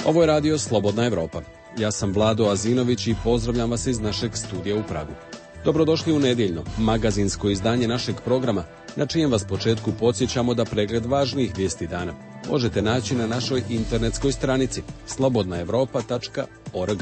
Ovo je radio Slobodna Evropa. Ja sam Vlado Azinović i pozdravljam vas iz našeg studija u Pragu. Dobrodošli u nedjeljno, magazinsko izdanje našeg programa, na čijem vas početku podsjećamo da pregled važnijih vijesti dana možete naći na našoj internetskoj stranici slobodnaevropa.org.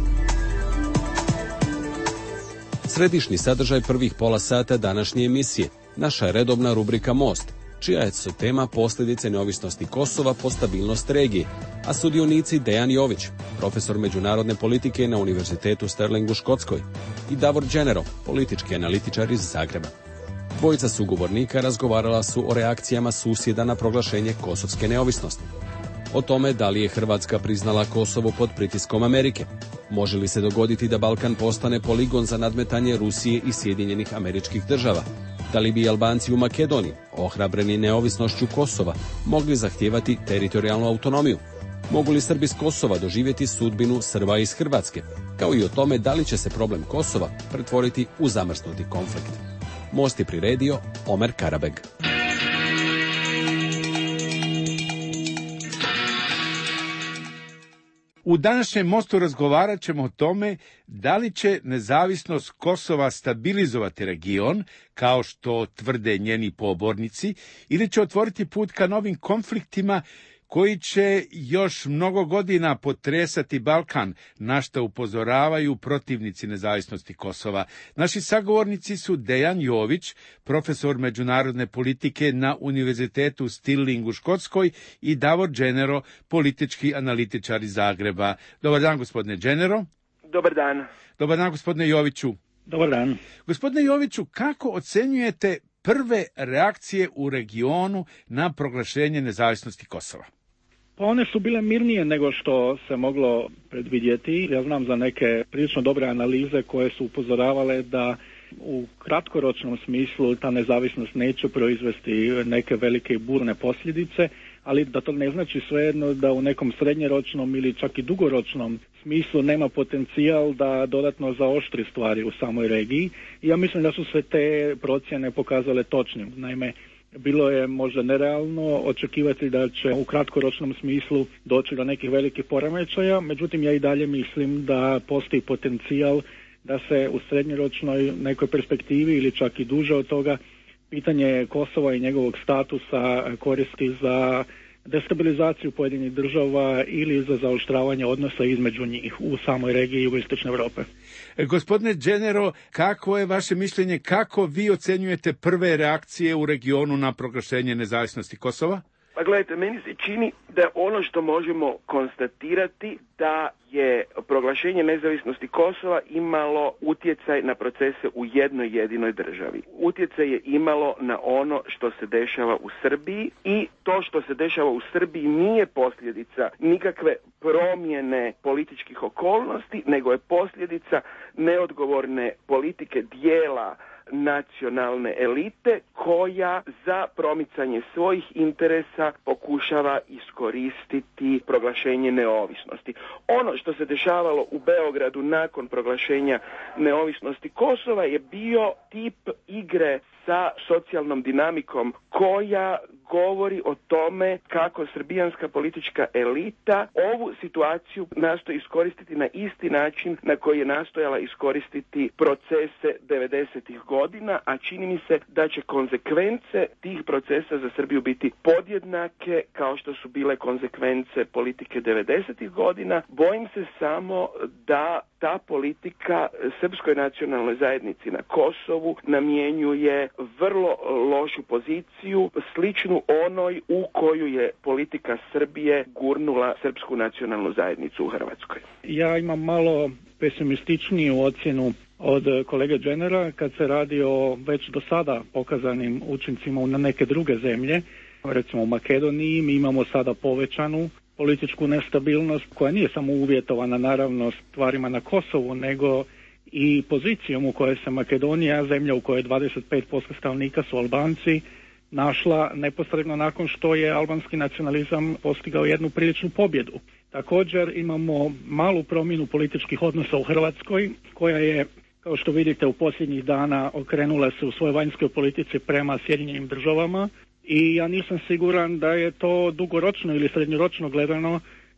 Središnji sadržaj prvih pola sata današnje emisije, naša je redovna rubrika Most, čija je tema posljedice neovisnosti Kosova po stabilnost regije, a sudionici Dejan Jović, profesor međunarodne politike na Univerzitetu Sterling u Škotskoj, i Davor Đenero, politički analitičar iz Zagreba. Dvojica sugovornika razgovarala su o reakcijama susjeda na proglašenje kosovske neovisnosti. O tome da li je Hrvatska priznala Kosovo pod pritiskom Amerike. Može li se dogoditi da Balkan postane poligon za nadmetanje Rusije i Sjedinjenih Američkih Država? Da li bi Albanci u Makedoniji, ohrabreni neovisnošću Kosova, mogli zahtijevati teritorijalnu autonomiju? Mogu li Srbi s Kosova doživjeti sudbinu Srba iz Hrvatske? Kao i o tome da li će se problem Kosova pretvoriti u zamrznuti konflikt. Most je priredio Omer Karabeg. U današnjem mostu razgovarat ćemo o tome da li će nezavisnost Kosova stabilizovati region, kao što tvrde njeni pobornici, ili će otvoriti put ka novim konfliktima koji će još mnogo godina potresati Balkan, na što upozoravaju protivnici nezavisnosti Kosova. Naši sagovornici su Dejan Jović, profesor međunarodne politike na Univerzitetu Stirling u Škotskoj, i Davor Đenero, politički analitičar iz Zagreba. Dobar dan, gospodine Đenero. Dobar dan. Dobar dan, gospodine Joviću. Dobar dan. Gospodine Joviću, kako ocenjujete prve reakcije u regionu na proglašenje nezavisnosti Kosova? Pa one su bile mirnije nego što se moglo predvidjeti. Ja znam za neke prilično dobre analize koje su upozoravale da u kratkoročnom smislu ta nezavisnost neće proizvesti neke velike i burne posljedice, ali da to ne znači svejedno da u nekom srednjeročnom ili čak i dugoročnom smislu nema potencijal da dodatno zaoštri stvari u samoj regiji. I ja mislim da su se te procjene pokazale točnim. Naime, bilo je možda nerealno očekivati da će u kratkoročnom smislu doći do nekih velikih poremećaja, međutim ja i dalje mislim da postoji potencijal da se u srednjoročnoj nekoj perspektivi ili čak i duže od toga pitanje Kosova i njegovog statusa koristi za destabilizaciju pojedinih država ili za zaoštravanje odnosa između njih u samoj regiji jugoistočne Europe. Gospodine Đenero, kako je vaše mišljenje, kako vi ocjenjujete prve reakcije u regionu na proglašenje nezavisnosti Kosova? Pa gledajte, meni se čini da ono što možemo konstatirati da je proglašenje nezavisnosti Kosova imalo utjecaj na procese u jednoj jedinoj državi. Utjecaj je imalo na ono što se dešava u Srbiji i to što se dešava u Srbiji nije posljedica nikakve promjene političkih okolnosti, nego je posljedica neodgovorne politike dijela nacionalne elite koja za promicanje svojih interesa pokušava iskoristiti proglašenje neovisnosti. Ono što se dešavalo u Beogradu nakon proglašenja neovisnosti Kosova je bio tip igre sa socijalnom dinamikom koja govori o tome kako srbijanska politička elita ovu situaciju nastoji iskoristiti na isti način na koji je nastojala iskoristiti procese 90-ih godina, a čini mi se da će konsekvence tih procesa za Srbiju biti podjednake kao što su bile konsekvence politike 90-ih godina. Bojim se samo da ta politika srpskoj nacionalnoj zajednici na Kosovu namjenjuje vrlo lošu poziciju, sličnu onoj u koju je politika Srbije gurnula srpsku nacionalnu zajednicu u Hrvatskoj. Ja imam malo pesimističniju ocjenu od kolege Đenera kad se radi o već do sada pokazanim učincima na neke druge zemlje. Recimo u Makedoniji mi imamo sada povećanu političku nestabilnost koja nije samo uvjetovana naravno stvarima na Kosovu, nego i pozicijom u kojoj se Makedonija, zemlja u kojoj 25% stanovnika su Albanci, našla neposredno nakon što je albanski nacionalizam postigao jednu priličnu pobjedu. Također imamo malu promjenu političkih odnosa u Hrvatskoj koja je, kao što vidite, u posljednjih dana okrenula se u svojoj vanjskoj politici prema Sjedinjenim Državama i ja nisam siguran da je to dugoročno ili srednjoročno gledano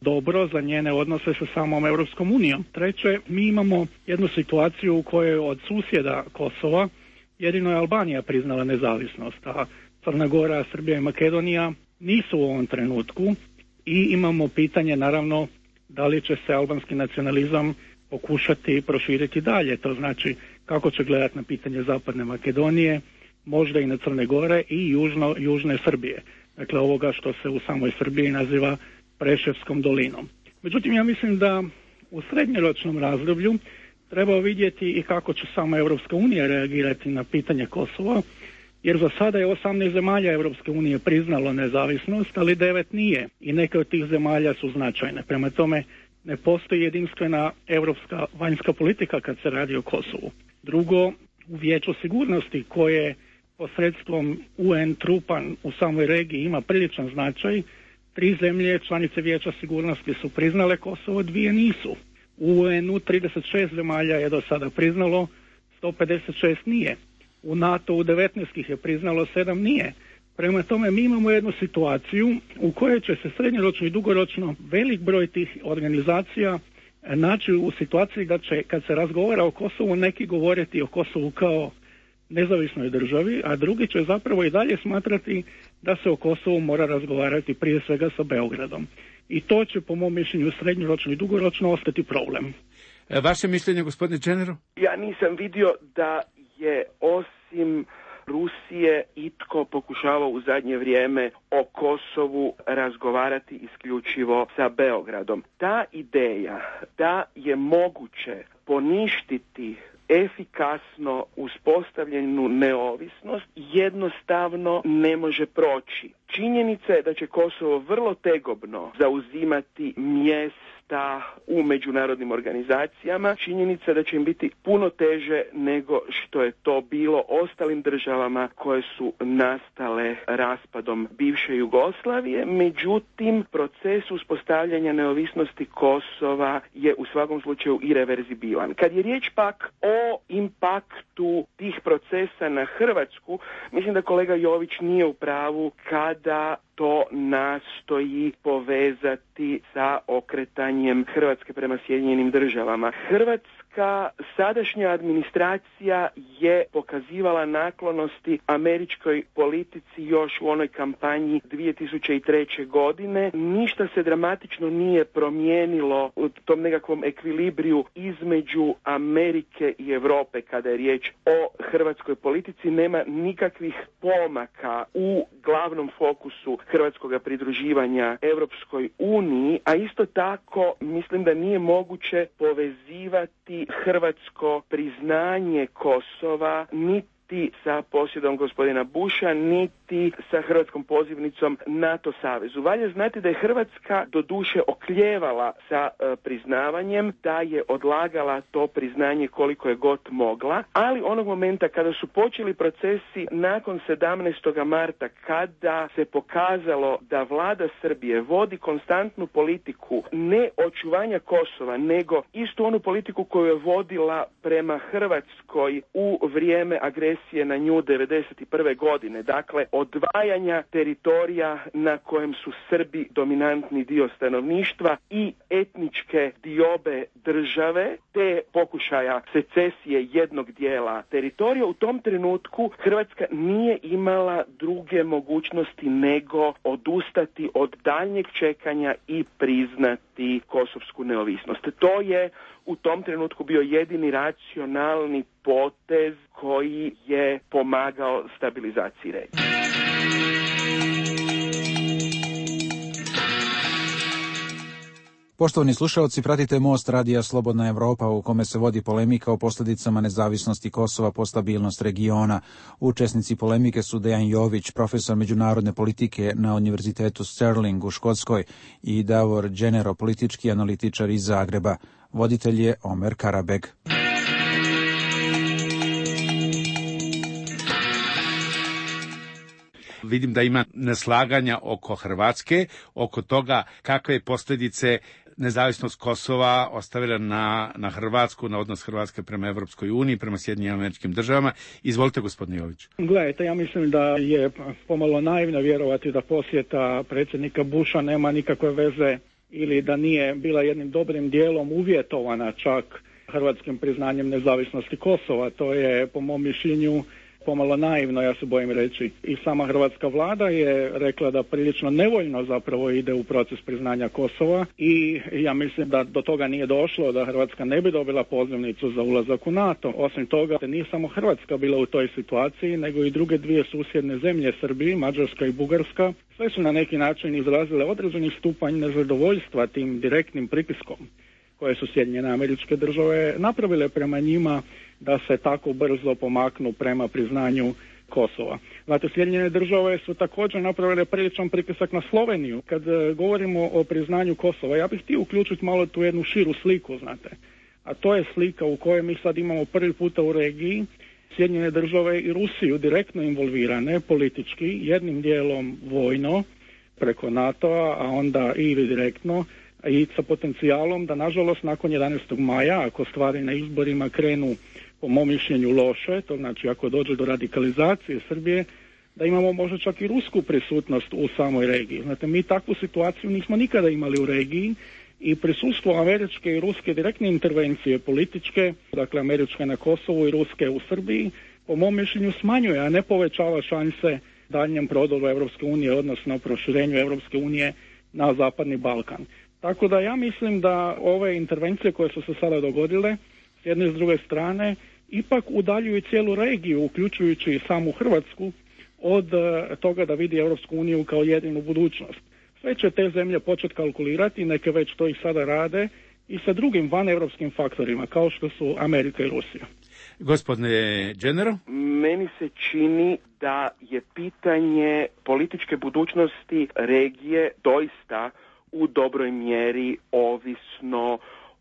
dobro za njene odnose sa samom Europskom unijom. Treće, mi imamo jednu situaciju u kojoj od susjeda Kosova jedino je Albanija priznala nezavisnost, a Crna Gora, Srbija i Makedonija nisu u ovom trenutku i imamo pitanje naravno da li će se albanski nacionalizam pokušati proširiti dalje. To znači kako će gledati na pitanje Zapadne Makedonije, možda i na Crne Gore i južne Srbije. Dakle, ovoga što se u samoj Srbiji naziva Preševskom dolinom. Međutim, ja mislim da u srednjoročnom razdoblju treba vidjeti i kako će sama Europska unija reagirati na pitanje Kosova, jer za sada je 18 zemalja Europske unije priznalo nezavisnost, ali 9 nije i neke od tih zemalja su značajne. Prema tome, ne postoji jedinstvena europska vanjska politika kad se radi o Kosovu. Drugo, u Vijeću sigurnosti koje posredstvom UN trupa u samoj regiji ima priličan značaj, 3 zemlje članice Vijeća sigurnosti su priznale Kosovo, 2 nisu. U UN-u 36 zemalja je do sada priznalo, 156 nije. U NATO-u 19 ih je priznalo, 7 nije. Prema tome mi imamo jednu situaciju u kojoj će se srednjoročno i dugoročno velik broj tih organizacija naći u situaciji da će, kad se razgovara o Kosovu, neki govoriti o Kosovu kao nezavisnoj državi, a drugi će zapravo i dalje smatrati da se o Kosovu mora razgovarati prije svega sa Beogradom. I to će, po mom mišljenju, srednjoročno i dugoročno ostati problem. Vaše mišljenje, gospodine Dženeru? Ja nisam vidio da je osim Rusije itko pokušavao u zadnje vrijeme o Kosovu razgovarati isključivo sa Beogradom. Ta ideja da je moguće poništiti efikasno uspostavljenu neovisnost jednostavno ne može proći. Činjenica je da će Kosovo vrlo tegobno zauzimati mjesto u međunarodnim organizacijama. Činjenica da će im biti puno teže nego što je to bilo ostalim državama koje su nastale raspadom bivše Jugoslavije. Međutim, proces uspostavljanja neovisnosti Kosova je u svakom slučaju irreverzibilan. Kad je riječ pak o impaktu tih procesa na Hrvatsku, mislim da kolega Jović nije u pravu kada to nastoji povezati sa okretanjem Hrvatske prema Sjedinjenim Državama. Hrvatska sadašnja administracija je pokazivala naklonosti američkoj politici još u onoj kampanji 2003. godine. Ništa se dramatično nije promijenilo u tom nekakvom ekvilibriju između Amerike i Europe kada je riječ o hrvatskoj politici. Nema nikakvih pomaka u glavnom fokusu hrvatskoga pridruživanja Europskoj uniji, a isto tako mislim da nije moguće povezivati hrvatsko priznanje Kosova niti sa posjedom gospodina Busha, niti sa hrvatskom pozivnicom NATO savezu. Valja znati da je Hrvatska doduše okljevala sa priznavanjem, da je odlagala to priznanje koliko je god mogla, ali onog momenta kada su počeli procesi nakon 17. marta, kada se pokazalo da vlada Srbije vodi konstantnu politiku ne očuvanja Kosova, nego istu onu politiku koju je vodila prema Hrvatskoj u vrijeme agresije na nju 1991. godine, dakle odvajanja teritorija na kojem su Srbi dominantni dio stanovništva i etničke diobe države, te pokušaja secesije jednog dijela teritorija. U tom trenutku Hrvatska nije imala druge mogućnosti nego odustati od daljnjeg čekanja i priznati kosovsku neovisnost. To je u tom trenutku bio jedini racionalni potez koji je pomagao stabilizaciji regije. Poštovani slušalci, pratite Most radija Slobodna Evropa u kome se vodi polemika o posljedicama nezavisnosti Kosova po stabilnost regiona. Učesnici polemike su Dejan Jović, profesor međunarodne politike na Univerzitetu Stirling u Škotskoj, i Davor Dženero, politički analitičar iz Zagreba. Voditelj je Omer Karabeg. Vidim da ima neslaganja oko Hrvatske, oko toga kakve posljedice nezavisnost Kosova ostavila na Hrvatsku, na odnos Hrvatske prema Evropskoj uniji, prema Sjedinjenim Američkim Državama. Izvolite, gospodine Jović. Gledajte, ja mislim da je pomalo naivno vjerovati da posjeta predsjednika Busha nema nikakve veze ili da nije bila jednim dobrim dijelom uvjetovana čak hrvatskim priznanjem nezavisnosti Kosova. To je, po mom mišljenju, pomalo naivno, ja se bojim reći. I sama hrvatska vlada je rekla da prilično nevoljno zapravo ide u proces priznanja Kosova i ja mislim da do toga nije došlo, da Hrvatska ne bi dobila pozivnicu za ulazak u NATO. Osim toga, nije samo Hrvatska bila u toj situaciji, nego i druge dvije susjedne zemlje, Srbiji, Mađarska i Bugarska, sve su na neki način izrazile određeni stupanj nezadovoljstva tim direktnim pritiskom koje su Sjedinjene Američke Države napravile prema njima da se tako brzo pomaknu prema priznanju Kosova. Znate, Sjedinjene Države su također napravile priličan pritisak na Sloveniju. Kad govorimo o priznanju Kosova, ja bih htio uključiti malo tu jednu širu sliku, znate. A to je slika u kojoj mi sad imamo prvi puta u regiji Sjedinjene Države i Rusiju direktno involvirane politički, jednim dijelom vojno preko NATO-a, a onda ili direktno, i sa potencijalom da, nažalost, nakon 11. maja, ako stvari na izborima krenu po mom mišljenju loše, to znači ako dođe do radikalizacije Srbije, da imamo možda čak i rusku prisutnost u samoj regiji. Znate, mi takvu situaciju nismo nikada imali u regiji i prisustvo američke i ruske direktne intervencije političke, dakle američke na Kosovu i ruske u Srbiji, po mom mišljenju smanjuje, a ne povećava šanse daljnjem prodoru Europske unije, odnosno proširenju Europske unije na Zapadni Balkan. Tako da ja mislim da ove intervencije koje su se sada dogodile, s jedne i s druge strane, ipak udaljuju cijelu regiju, uključujući i samu Hrvatsku, od toga da vidi Europsku uniju kao jedinu budućnost. Sve će te zemlje početi kalkulirati, neke već to i sada rade, i sa drugim vaneuropskim faktorima, kao što su Amerika i Rusija. Gospodine Genero? Meni se čini da je pitanje političke budućnosti regije doista u dobroj mjeri ovisno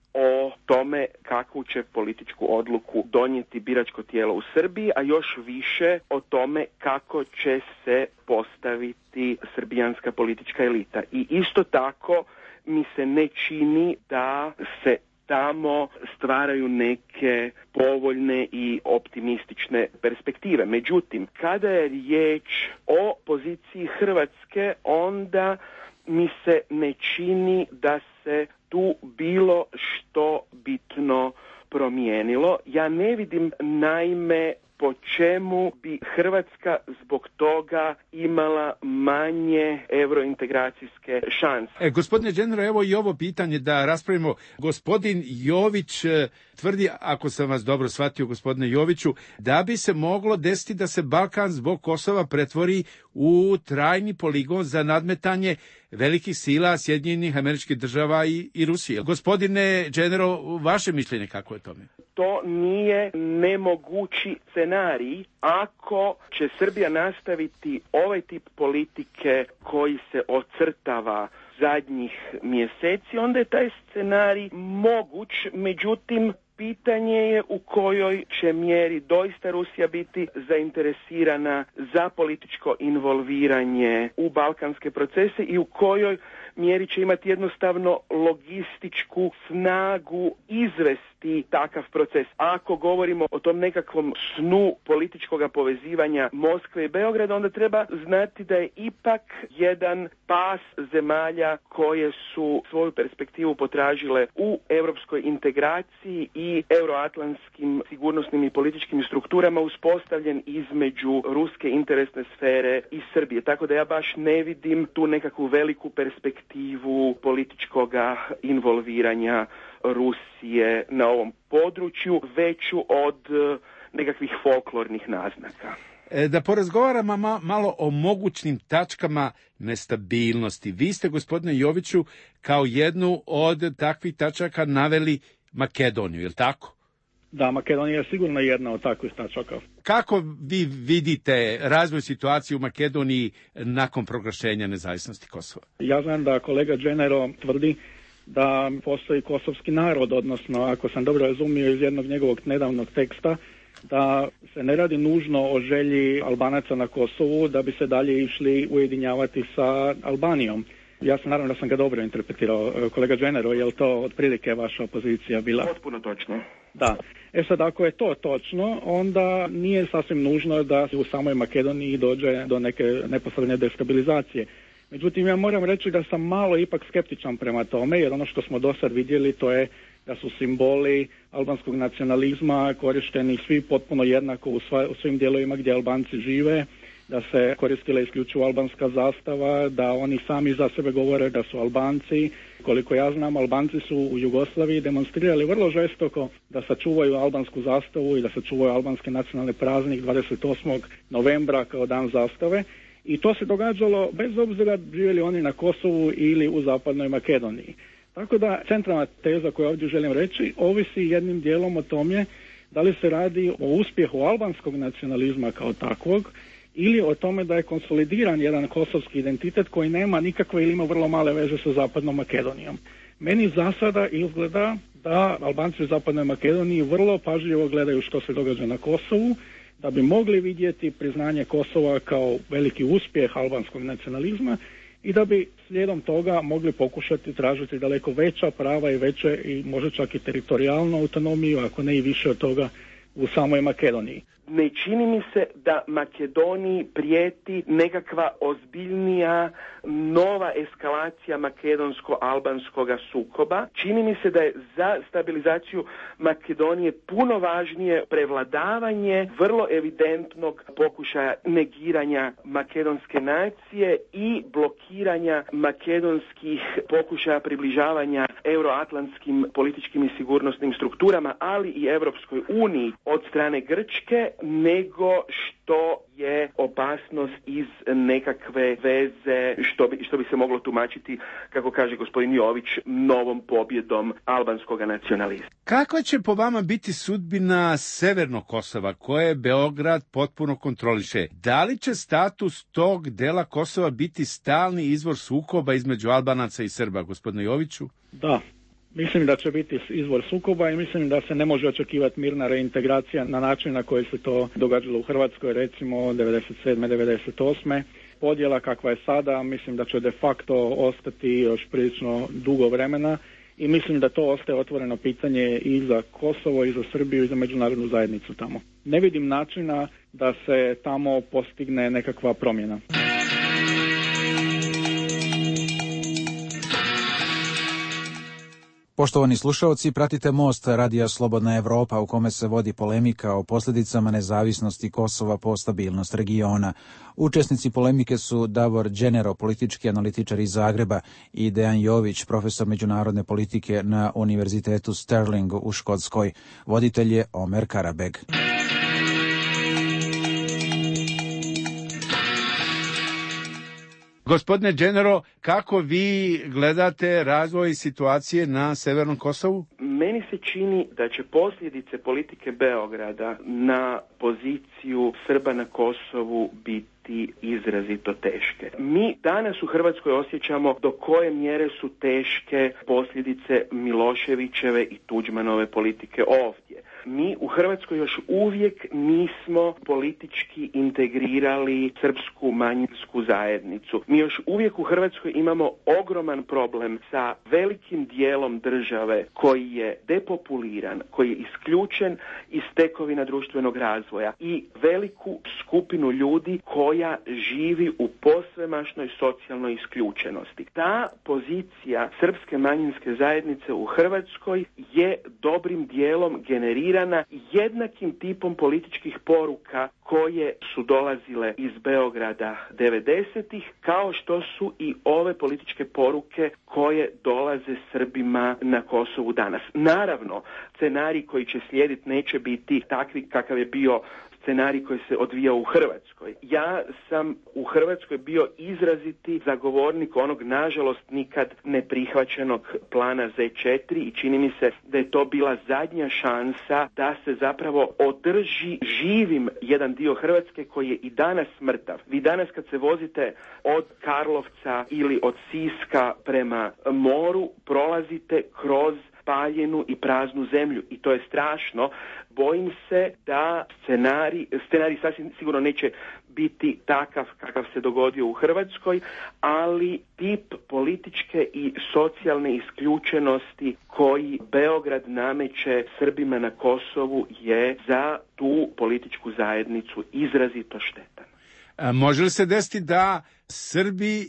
o tome kakvu će političku odluku donijeti biračko tijelo u Srbiji, a još više o tome kako će se postaviti srbijanska politička elita. I isto tako mi se ne čini da se tamo stvaraju neke povoljne i optimistične perspektive. Međutim, kada je riječ o poziciji Hrvatske, onda mi se ne čini da se tu bilo što bitno promijenilo. Ja ne vidim naime po čemu bi Hrvatska zbog toga imala manje eurointegracijske šanse. Gospodine Genero, evo i ovo pitanje da raspravimo. Gospodin Jović tvrdi, ako sam vas dobro shvatio, gospodine Joviću, da bi se moglo desiti da se Balkan zbog Kosova pretvori u trajni poligon za nadmetanje velikih sila Sjedinjenih Američkih Država i Rusije. Gospodine Genero, vaše mišljenje kako je tome? To nije nemogući scenarij ako će Srbija nastaviti ovaj tip politike koji se ocrtava zadnjih mjeseci, onda je taj scenarij moguć, međutim pitanje je u kojoj će mjeri doista Rusija biti zainteresirana za političko involviranje u balkanske procese i u kojoj mjeri će imati jednostavno logističku snagu izvesti takav proces. Ako govorimo o tom nekakvom snu političkog povezivanja Moskve i Beograda, onda treba znati da je ipak jedan pas zemalja koje su svoju perspektivu potražile u europskoj integraciji i euroatlantskim sigurnosnim i političkim strukturama uspostavljen između ruske interesne sfere i Srbije. Tako da ja baš ne vidim tu nekakvu veliku perspektivu političkoga involviranja Rusije na ovom području, veću od nekakvih folklornih naznaka. Da porazgovaramo malo o mogućnim tačkama nestabilnosti. Vi ste, gospodine Joviću, kao jednu od takvih tačaka naveli Makedoniju, je li tako? Da, Makedonija je sigurno jedna od takvih tačaka. Kako vi vidite razvoj situacije u Makedoniji nakon proglašenja nezavisnosti Kosova? Ja znam da kolega Genero tvrdi da postoji kosovski narod, odnosno, ako sam dobro razumio iz jednog njegovog nedavnog teksta, da se ne radi nužno o želji Albanaca na Kosovu da bi se dalje išli ujedinjavati sa Albanijom. Ja sam naravno da sam ga dobro interpretirao. Kolega Genero, je li to otprilike vaša pozicija bila? Potpuno točno. Da. Sad, ako je to točno, onda nije sasvim nužno da u samoj Makedoniji dođe do neke neposredne destabilizacije. Međutim, ja moram reći da sam malo ipak skeptičan prema tome, jer ono što smo do sad vidjeli to je da su simboli albanskog nacionalizma korišteni svi potpuno jednako u svim dijelovima gdje Albanci žive, da se koristila isključivo albanska zastava, da oni sami za sebe govore da su Albanci. Koliko ja znam, Albanci su u Jugoslaviji demonstrirali vrlo žestoko da sačuvaju albansku zastavu i da sačuvaju albanski nacionalni praznik 28. novembra kao dan zastave. I to se događalo bez obzira živjeli oni na Kosovu ili u Zapadnoj Makedoniji. Tako da centralna teza koju ovdje želim reći ovisi jednim dijelom o tome da li se radi o uspjehu albanskog nacionalizma kao takvog ili o tome da je konsolidiran jedan kosovski identitet koji nema nikakve ili ima vrlo male veze sa Zapadnom Makedonijom. Meni za sada izgleda da Albanci u Zapadnoj Makedoniji vrlo pažljivo gledaju što se događa na Kosovu, da bi mogli vidjeti priznanje Kosova kao veliki uspjeh albanskog nacionalizma i da bi slijedom toga mogli pokušati tražiti daleko veća prava i veće i možda čak i teritorijalnu autonomiju, ako ne i više od toga u samoj Makedoniji. Ne čini mi se da Makedoniji prijeti nekakva ozbiljnija nova eskalacija makedonsko-albanskog sukoba. Čini mi se da je za stabilizaciju Makedonije puno važnije prevladavanje vrlo evidentnog pokušaja negiranja makedonske nacije i blokiranja makedonskih pokušaja približavanja euroatlantskim političkim i sigurnosnim strukturama, ali i Europskoj uniji od strane Grčke, nego što je opasnost iz nekakve veze što bi se moglo tumačiti, kako kaže gospodin Jović, novom pobjedom albanskog nacionalizma. Kakva će po vama biti sudbina Severnog Kosova, koje Beograd potpuno kontroliše? Da li će status tog dela Kosova biti stalni izvor sukoba između Albanaca i Srba, gospodine Joviću? Da. Mislim da će biti izvor sukoba i mislim da se ne može očekivati mirna reintegracija na način na koji se to događalo u Hrvatskoj, recimo 97. 98. Podjela kakva je sada, mislim da će de facto ostati još prilično dugo vremena i mislim da to ostaje otvoreno pitanje i za Kosovo, i za Srbiju, i za međunarodnu zajednicu tamo. Ne vidim načina da se tamo postigne nekakva promjena. Poštovani slušalci, pratite Most Radija Slobodna Evropa u kome se vodi polemika o posljedicama nezavisnosti Kosova po stabilnost regiona. Učesnici polemike su Davor Đenero, politički analitičar iz Zagreba, i Dejan Jović, profesor međunarodne politike na Univerzitetu Stirling u Škotskoj. Voditelj je Omer Karabeg. Gospodine Đenero, kako vi gledate razvoj situacije na Severnom Kosovu? Meni se čini da će posljedice politike Beograda na poziciju Srba na Kosovu biti izrazito teške. Mi danas u Hrvatskoj osjećamo do koje mjere su teške posljedice Miloševićeve i Tuđmanove politike ovdje. Mi u Hrvatskoj još uvijek nismo politički integrirali srpsku manjinsku zajednicu. Mi još uvijek u Hrvatskoj imamo ogroman problem sa velikim dijelom države koji je depopuliran, koji je isključen iz tekovina društvenog razvoja i veliku skupinu ljudi koja živi u posvemašnoj socijalnoj isključenosti. Ta pozicija srpske manjinske zajednice u Hrvatskoj je dobrim dijelom generirana jednakim tipom političkih poruka koje su dolazile iz Beograda 90-ih, kao što su i ove političke poruke koje dolaze Srbima na Kosovu danas. Naravno, scenarij koji će slijediti neće biti takvi kakav je bio scenarij koji se odvijao u Hrvatskoj. Ja sam u Hrvatskoj bio izraziti zagovornik onog, nažalost, nikad neprihvaćenog plana Z4 i čini mi se da je to bila zadnja šansa da se zapravo održi živim jedan dio Hrvatske koji je i danas mrtav. Vi danas kad se vozite od Karlovca ili od Siska prema moru, prolazite kroz paljenu i praznu zemlju i to je strašno. Bojim se da scenarij sasvim sigurno neće biti takav kakav se dogodio u Hrvatskoj, ali tip političke i socijalne isključenosti koji Beograd nameće Srbima na Kosovu je za tu političku zajednicu izrazito štetan. Može li se desiti da Srbi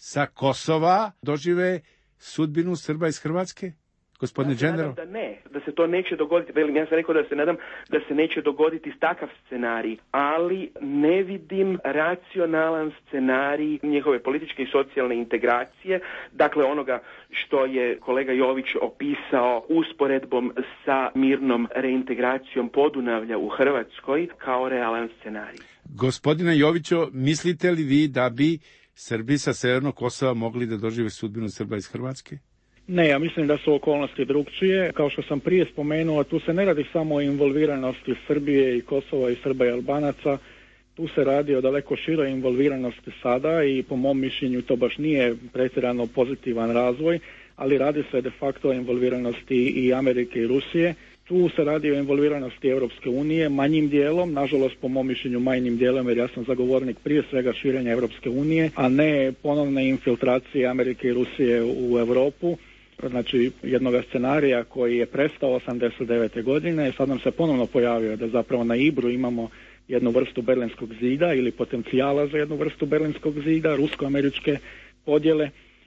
sa Kosova dožive sudbinu Srba iz Hrvatske? Gospodine Dženderov? Da ne, da se to neće dogoditi. Velim, ja sam rekao da se nadam da se neće dogoditi takav scenarij, ali ne vidim racionalan scenarij njihove političke i socijalne integracije, dakle onoga što je kolega Jović opisao usporedbom sa mirnom reintegracijom Podunavlja u Hrvatskoj kao realan scenarij. Gospodine Jovićo, mislite li vi da bi Srbi sa Severnog Kosova mogli da dožive sudbinu Srba iz Hrvatske? Ne, ja mislim da su okolnosti drugčije. Kao što sam prije spomenuo, tu se ne radi samo o involviranosti Srbije i Kosova i Srba i Albanaca, tu se radi o daleko široj involviranosti sada i po mom mišljenju to baš nije pretjerano pozitivan razvoj, ali radi se de facto o involviranosti i Amerike i Rusije. Tu se radi o involviranosti Europske unije manjim dijelom, nažalost po mom mišljenju manjim dijelom, jer ja sam zagovornik prije svega širenja Europske unije, a ne ponovne infiltracije Amerike i Rusije u Europu. Znači jednog scenarija koji je prestao 89. godine i sad nam se ponovno pojavio da zapravo na Ibru imamo jednu vrstu Berlinskog zida ili potencijala za jednu vrstu Berlinskog zida, rusko-američke podjele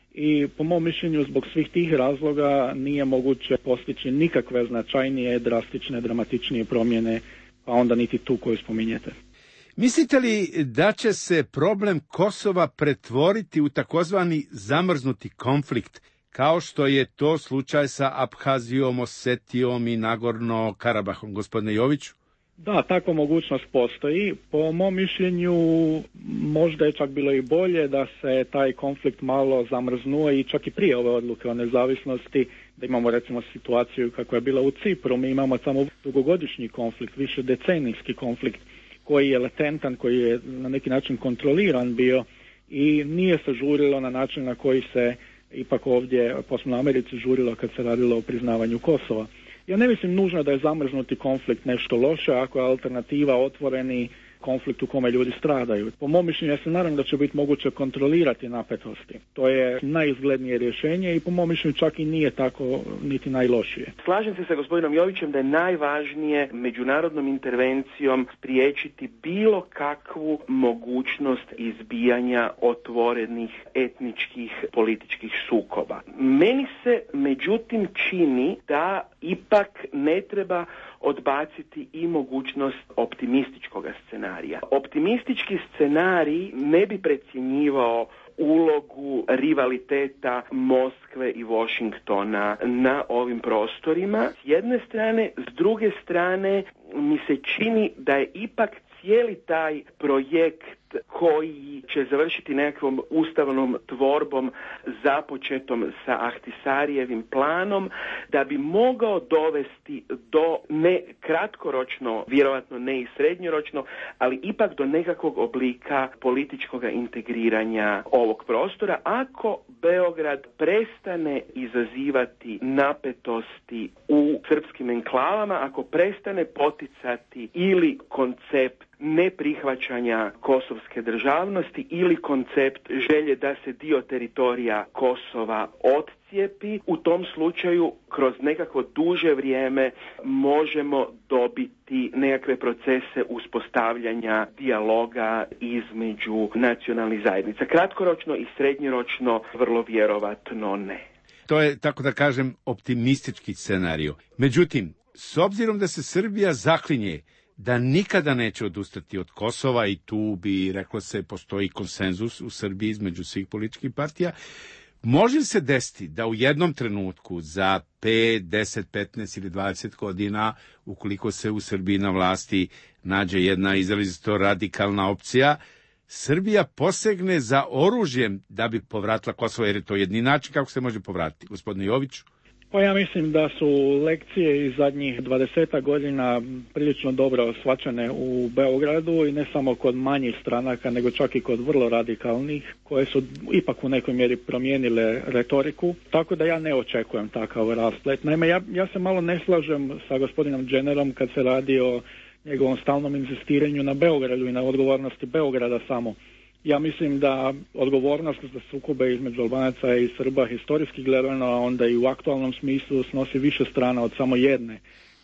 i po mom mišljenju zbog svih tih razloga nije moguće postići nikakve značajnije, drastične, dramatičnije promjene, pa onda niti tu koju spominjete. Mislite li da će se problem Kosova pretvoriti u takozvani zamrznuti konflikt, kao što je to slučaj sa Abhazijom, Osetijom i Nagorno-Karabahom, gospodine Joviću? Da, takva mogućnost postoji. Po mom mišljenju možda je čak bilo i bolje da se taj konflikt malo zamrznuo i čak i prije ove odluke o nezavisnosti, da imamo recimo situaciju kako je bila u Cipru, mi imamo samo dugogodišnji konflikt, više decenijski konflikt koji je latentan, koji je na neki način kontroliran bio i nije se žurilo na način na koji se ipak ovdje, posebno u Americi, žurilo kad se radilo o priznavanju Kosova. Ja ne mislim nužno da je zamrznuti konflikt nešto loše ako je alternativa otvoreni konflikt u kome ljudi stradaju. Po mom mišljenju, ja se nadam da će biti moguće kontrolirati napetosti. To je najizglednije rješenje i po mom mišljenju čak i nije tako niti najlošije. Slažem se sa gospodinom Jovićem da je najvažnije međunarodnom intervencijom spriječiti bilo kakvu mogućnost izbijanja otvorenih etničkih političkih sukoba. Meni se međutim čini da ipak ne treba odbaciti i mogućnost optimističkog scenarija. Optimistički scenarij ne bi precjenjivao ulogu rivaliteta Moskve i Washingtona na ovim prostorima. S jedne strane, s druge strane mi se čini da je ipak cijeli taj projekt koji će završiti nekakvom ustavnom tvorbom započetom sa Ahtisarijevim planom, da bi mogao dovesti do ne kratkoročno, vjerojatno ne i srednjoročno, ali ipak do nekakvog oblika političkog integriranja ovog prostora, ako Beograd prestane izazivati napetosti u srpskim enklavama, ako prestane poticati ili koncept neprihvaćanja kosovske državnosti ili koncept želje da se dio teritorija Kosova odcijepi, u tom slučaju kroz nekakvo duže vrijeme možemo dobiti nekakve procese uspostavljanja dijaloga između nacionalnih zajednica. Kratkoročno i srednjoročno vrlo vjerovatno ne. To je, tako da kažem, optimistički scenariju. Međutim, s obzirom da se Srbija zaklinje da nikada neće odustati od Kosova i tu bi, reklo se, postoji konsenzus u Srbiji između svih političkih partija, može se desiti da u jednom trenutku za 5, 10, 15 ili 20 godina, ukoliko se u Srbiji na vlasti nađe jedna izrazito radikalna opcija, Srbija posegne za oružjem da bi povratila Kosovo, jer je to jedini način kako se može povratiti. Gospodine Joviću? Pa ja mislim da su lekcije iz zadnjih 20 godina prilično dobro shvaćene u Beogradu i ne samo kod manjih stranaka, nego čak i kod vrlo radikalnih, koje su ipak u nekoj mjeri promijenile retoriku, tako da ja ne očekujem takav rasplet. Naime, ja se malo ne slažem sa gospodinom Dženerom kad se radi o njegovom stalnom inzistiranju na Beogradu i na odgovornosti Beograda samo. Ja mislim da odgovornost za sukobe između Albanaca i Srba historijski gledano, a onda i u aktualnom smislu snosi više strana od samo jedne.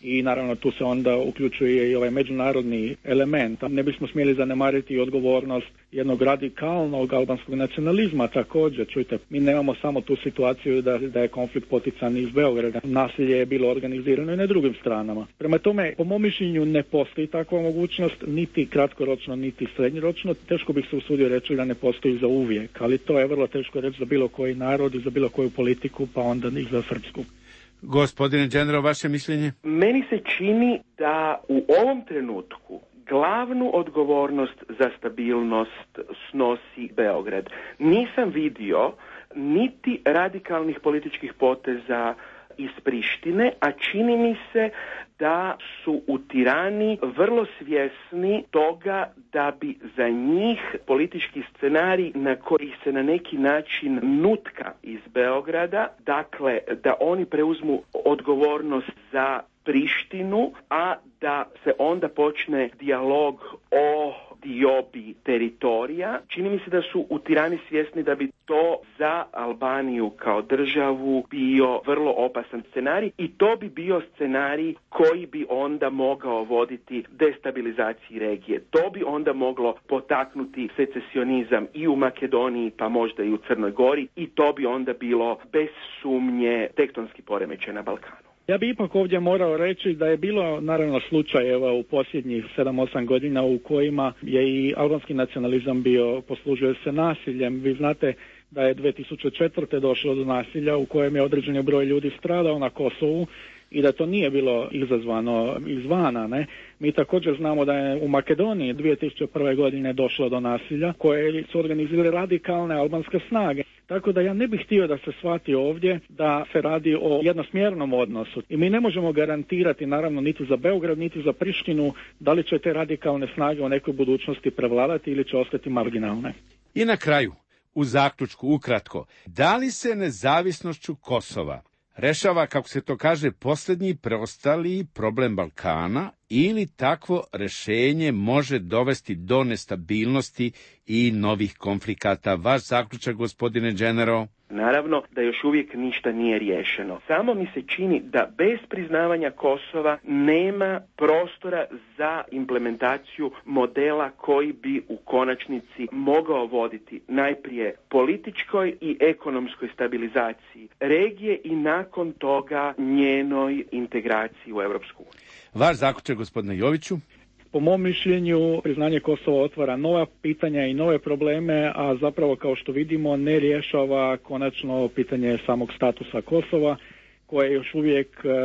i naravno tu se onda uključuje i ovaj međunarodni element. Ne bismo smjeli zanemariti odgovornost jednog radikalnog albanskog nacionalizma također. Čujte, mi nemamo samo tu situaciju da je konflikt potican iz Beograda. Nasilje je bilo organizirano i na drugim stranama. Prema tome, po mom mišljenju ne postoji takva mogućnost, niti kratkoročno, niti srednjoročno. Teško bih se usudio reći da ne postoji za uvijek, ali to je vrlo teško reći za bilo koji narod i za bilo koju politiku, pa onda i za srpsku. Gospodine Đenero, vaše mišljenje? Meni se čini da u ovom trenutku glavnu odgovornost za stabilnost snosi Beograd. Nisam vidio niti radikalnih političkih poteza iz Prištine, a čini mi se da su u Tirani vrlo svjesni toga da bi za njih politički scenarij na koji se na neki način nutka iz Beograda, dakle da oni preuzmu odgovornost za Prištinu, a da se onda počne dijalog o diobi teritorija. Čini mi se da su u Tirani svjesni da bi to za Albaniju kao državu bio vrlo opasan scenarij i to bi bio scenarij koji bi onda mogao voditi destabilizaciji regije. To bi onda moglo potaknuti secesionizam i u Makedoniji, pa možda i u Crnoj Gori, i to bi onda bilo bez sumnje tektonski poremećaj na Balkanu. Ja bih ipak ovdje morao reći da je bilo naravno slučajeva u posljednjih 7-8 godina u kojima je i albanski nacionalizam poslužio se nasiljem. Vi znate da je 2004. došlo do nasilja u kojem je određeni broj ljudi stradao na Kosovu i da to nije bilo izazvano izvana, ne? Mi također znamo da je u Makedoniji 2001. godine došlo do nasilja koje su organizirale radikalne albanske snage. Tako da ja ne bih htio da se shvati ovdje da se radi o jednosmjernom odnosu. I mi ne možemo garantirati, naravno, niti za Beograd, niti za Prištinu, da li će te radikalne snage u nekoj budućnosti prevladati ili će ostati marginalne. I na kraju, u zaključku, ukratko, da li se nezavisnošću Kosova rešava, kako se to kaže, posljednji preostali problem Balkana ili takvo rešenje može dovesti do nestabilnosti i novih konflikata? Vaš zaključak, gospodine Đenero? Naravno da još uvijek ništa nije riješeno. Samo mi se čini da bez priznavanja Kosova nema prostora za implementaciju modela koji bi u konačnici mogao voditi najprije političkoj i ekonomskoj stabilizaciji regije i nakon toga njenoj integraciji u Europsku uniju. Vaš zaključak, gospodine Joviću? Po mom mišljenju, priznanje Kosova otvara nova pitanja i nove probleme, a zapravo, kao što vidimo, ne rješava konačno pitanje samog statusa Kosova, koje još uvijek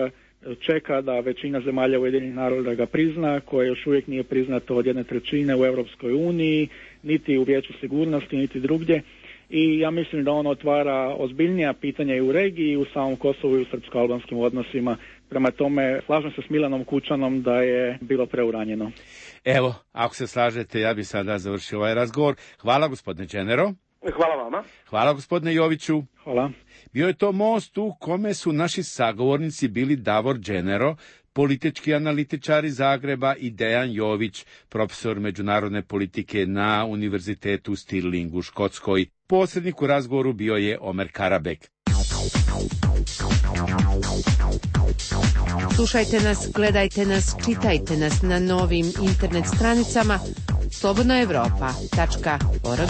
čeka da većina zemalja Ujedinjenih naroda ga prizna, koje još uvijek nije priznato od 1/3 u Europskoj uniji, niti u Vijeću sigurnosti, niti drugdje. I ja mislim da on otvara ozbiljnija pitanja i u regiji, i u samom Kosovu i u srpsko-albanskim odnosima. Prema tome, slažem se s Milanom Kučanom da je bilo preuranjeno. Evo, ako se slažete, ja bih sada završio ovaj razgovor. Hvala, gospodine Đenero. Hvala vama. Hvala, gospodine Joviću. Hvala. Bio je to most u kome su naši sagovornici bili Davor Đenero, politički analitičar iz Zagreba, i Dejan Jović, profesor međunarodne politike na Univerzitetu Stirling u Škotskoj. Posrednik u razgovoru bio je Omer Karabek. Slušajte nas, gledajte nas, čitajte nas na novim internet stranicama slobodnaevropa.org.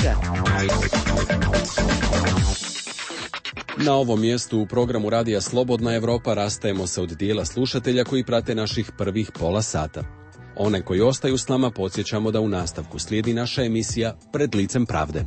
Na ovom mjestu u programu Radija Slobodna Evropa rastajemo se od dijela slušatelja koji prate naših prvih pola sata. One koji ostaju s nama podsjećamo da u nastavku slijedi naša emisija Pred licem pravde.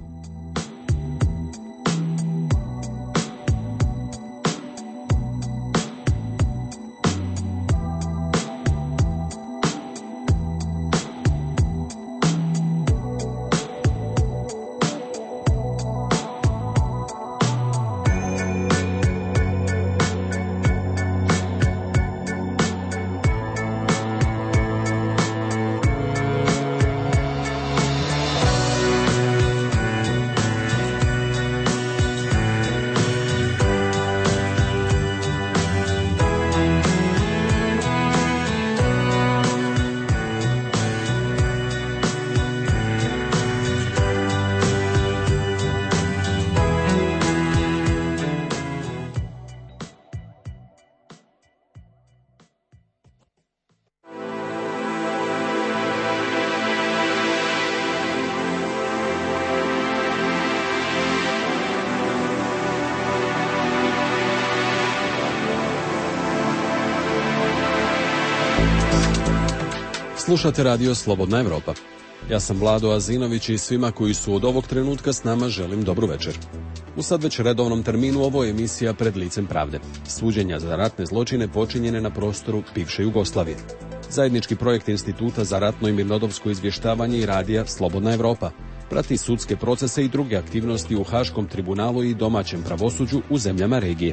Slušate radio Slobodna Evropa. Ja sam Vlado Azinović i svima koji su od ovog trenutka s nama želim dobru večer. U sad već redovnom terminu ovo je emisija Pred licem pravde. Suđenja za ratne zločine počinjene na prostoru bivše Jugoslavije. Zajednički projekt Instituta za ratno i mirnodopsko izvještavanje i radija Slobodna Evropa prati sudske procese i druge aktivnosti u Haškom tribunalu i domaćem pravosuđu u zemljama regije.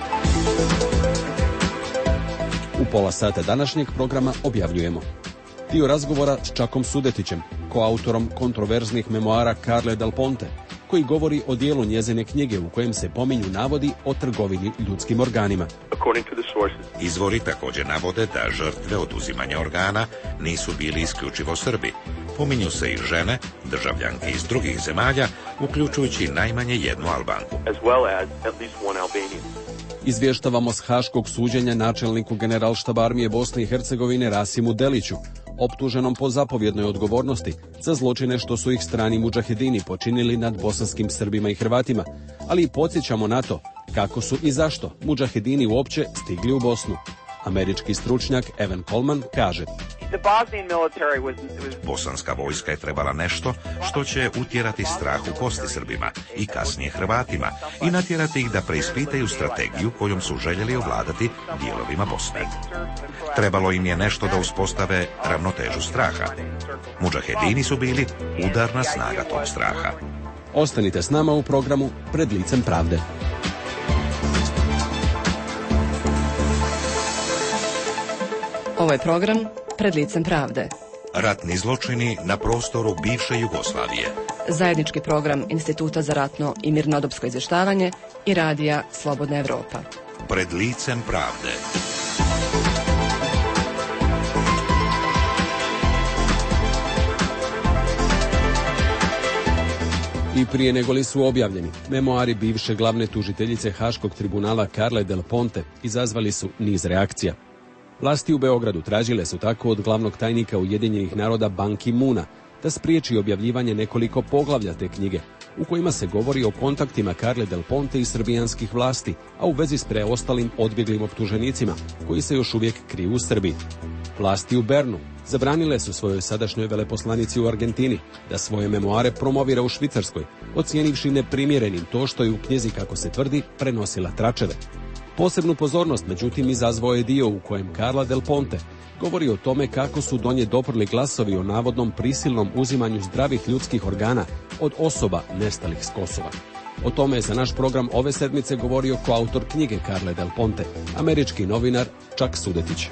U pola sata današnjeg programa objavljujemo dio razgovora s Čakom Sudetićem, koautorom kontroverznih memoara Carle Del Ponte, koji govori o dijelu njezine knjige u kojem se pominju navodi o trgovini ljudskim organima. Izvori također navode da žrtve oduzimanja organa nisu bili isključivo Srbi. Pominju se i žene, državljanke iz drugih zemalja, uključujući najmanje jednu Albanku. Izvještavamo s Haškog suđenja načelniku Generalštaba armije Bosne i Hercegovine Rasimu Deliću, optuženom po zapovjednoj odgovornosti za zločine što su ih strani mudžahedini počinili nad bosanskim Srbima i Hrvatima, ali i podsjećamo na to kako su i zašto mudžahedini uopće stigli u Bosnu. Američki stručnjak Evan Coleman kaže: Bosanska vojska je trebala nešto što će utjerati strah u kosti Srbima i kasnije Hrvatima i natjerati ih da preispitaju strategiju kojom su željeli ovladati dijelovima Bosne. Trebalo im je nešto da uspostave ravnotežu straha. Mudžahedini su bili udarna snaga tog straha. Ostanite s nama u programu Pred licem pravde. Ovo je program Pred licem pravde. Ratni zločini na prostoru bivše Jugoslavije. Zajednički program Instituta za ratno i mirnodopsko izvještavanje i radija Slobodna Evropa. Pred licem pravde. I prije nego li su objavljeni, memoari bivše glavne tužiteljice Haškog tribunala Carle Del Ponte izazvali su niz reakcija. Vlasti u Beogradu tražile su tako od glavnog tajnika Ujedinjenih naroda Ban Ki-moona da spriječi objavljivanje nekoliko poglavlja te knjige, u kojima se govori o kontaktima Carle Del Ponte i srbijanskih vlasti, a u vezi s preostalim odbjeglim optuženicima, koji se još uvijek kriju u Srbiji. Vlasti u Bernu zabranile su svojoj sadašnjoj veleposlanici u Argentini da svoje memoare promovira u Švicarskoj, ocijenivši neprimjerenim to što je u knjizi, kako se tvrdi, prenosila tračeve. Posebnu pozornost, međutim, izazvao je dio u kojem Carla Del Ponte govori o tome kako su do nje doprli glasovi o navodnom prisilnom uzimanju zdravih ljudskih organa od osoba nestalih s Kosova. O tome je za naš program ove sedmice govorio koautor knjige Carle Del Ponte, američki novinar Čak Sudetić.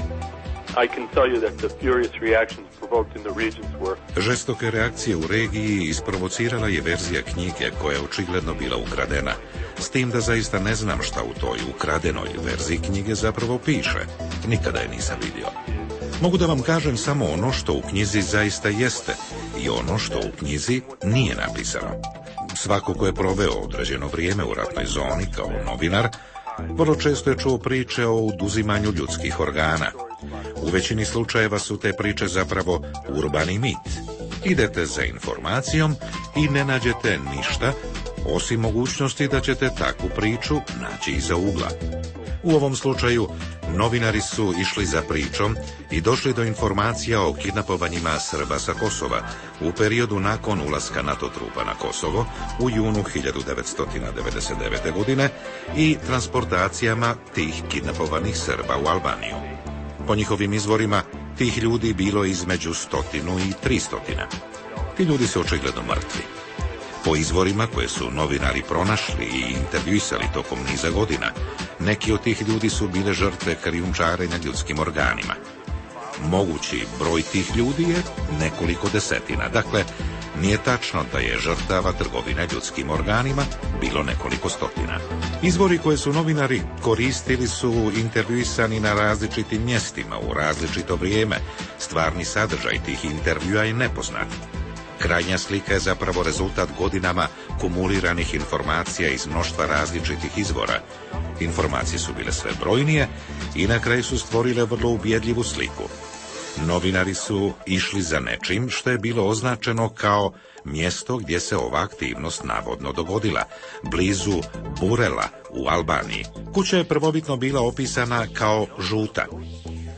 Žestoke reakcije u regiji isprovocirala je verzija knjige koja je očigledno bila ukradena, s tim da zaista ne znam šta u toj ukradenoj verziji knjige zapravo piše. Nikada je nisam vidio. Mogu da vam kažem samo ono što u knjizi zaista jeste i ono što u knjizi nije napisano. Svako ko je proveo određeno vrijeme u ratnoj zoni kao novinar, vrlo često je čuo priče o oduzimanju ljudskih organa. U većini slučajeva su te priče zapravo urbani mit. Idete za informacijom i ne nađete ništa, osim mogućnosti da ćete takvu priču naći iza ugla. U ovom slučaju, novinari su išli za pričom i došli do informacija o kidnapovanjima Srba sa Kosova u periodu nakon ulaska NATO trupa na Kosovo u junu 1999. godine i transportacijama tih kidnapovanih Srba u Albaniju. Po njihovim izvorima, tih ljudi bilo između 100 i 300. Ti ljudi su očigledno mrtvi. Po izvorima koje su novinari pronašli i intervjuisali tokom niza godina, neki od tih ljudi su bile žrtve krijumčarenja ljudskim organima. Mogući broj tih ljudi je nekoliko desetina. Dakle, nije tačno da je žrtava trgovine ljudskim organima bilo nekoliko stotina. Izvori koje su novinari koristili su intervjuisani na različitim mjestima u različito vrijeme. Stvarni sadržaj tih intervjua je nepoznat. Krajnja slika je zapravo rezultat godinama kumuliranih informacija iz mnoštva različitih izvora. Informacije su bile sve brojnije i na kraju su stvorile vrlo ubjedljivu sliku. Novinari su išli za nečim što je bilo označeno kao mjesto gdje se ova aktivnost navodno dogodila, blizu Burela u Albaniji. Kuća je prvobitno bila opisana kao žuta.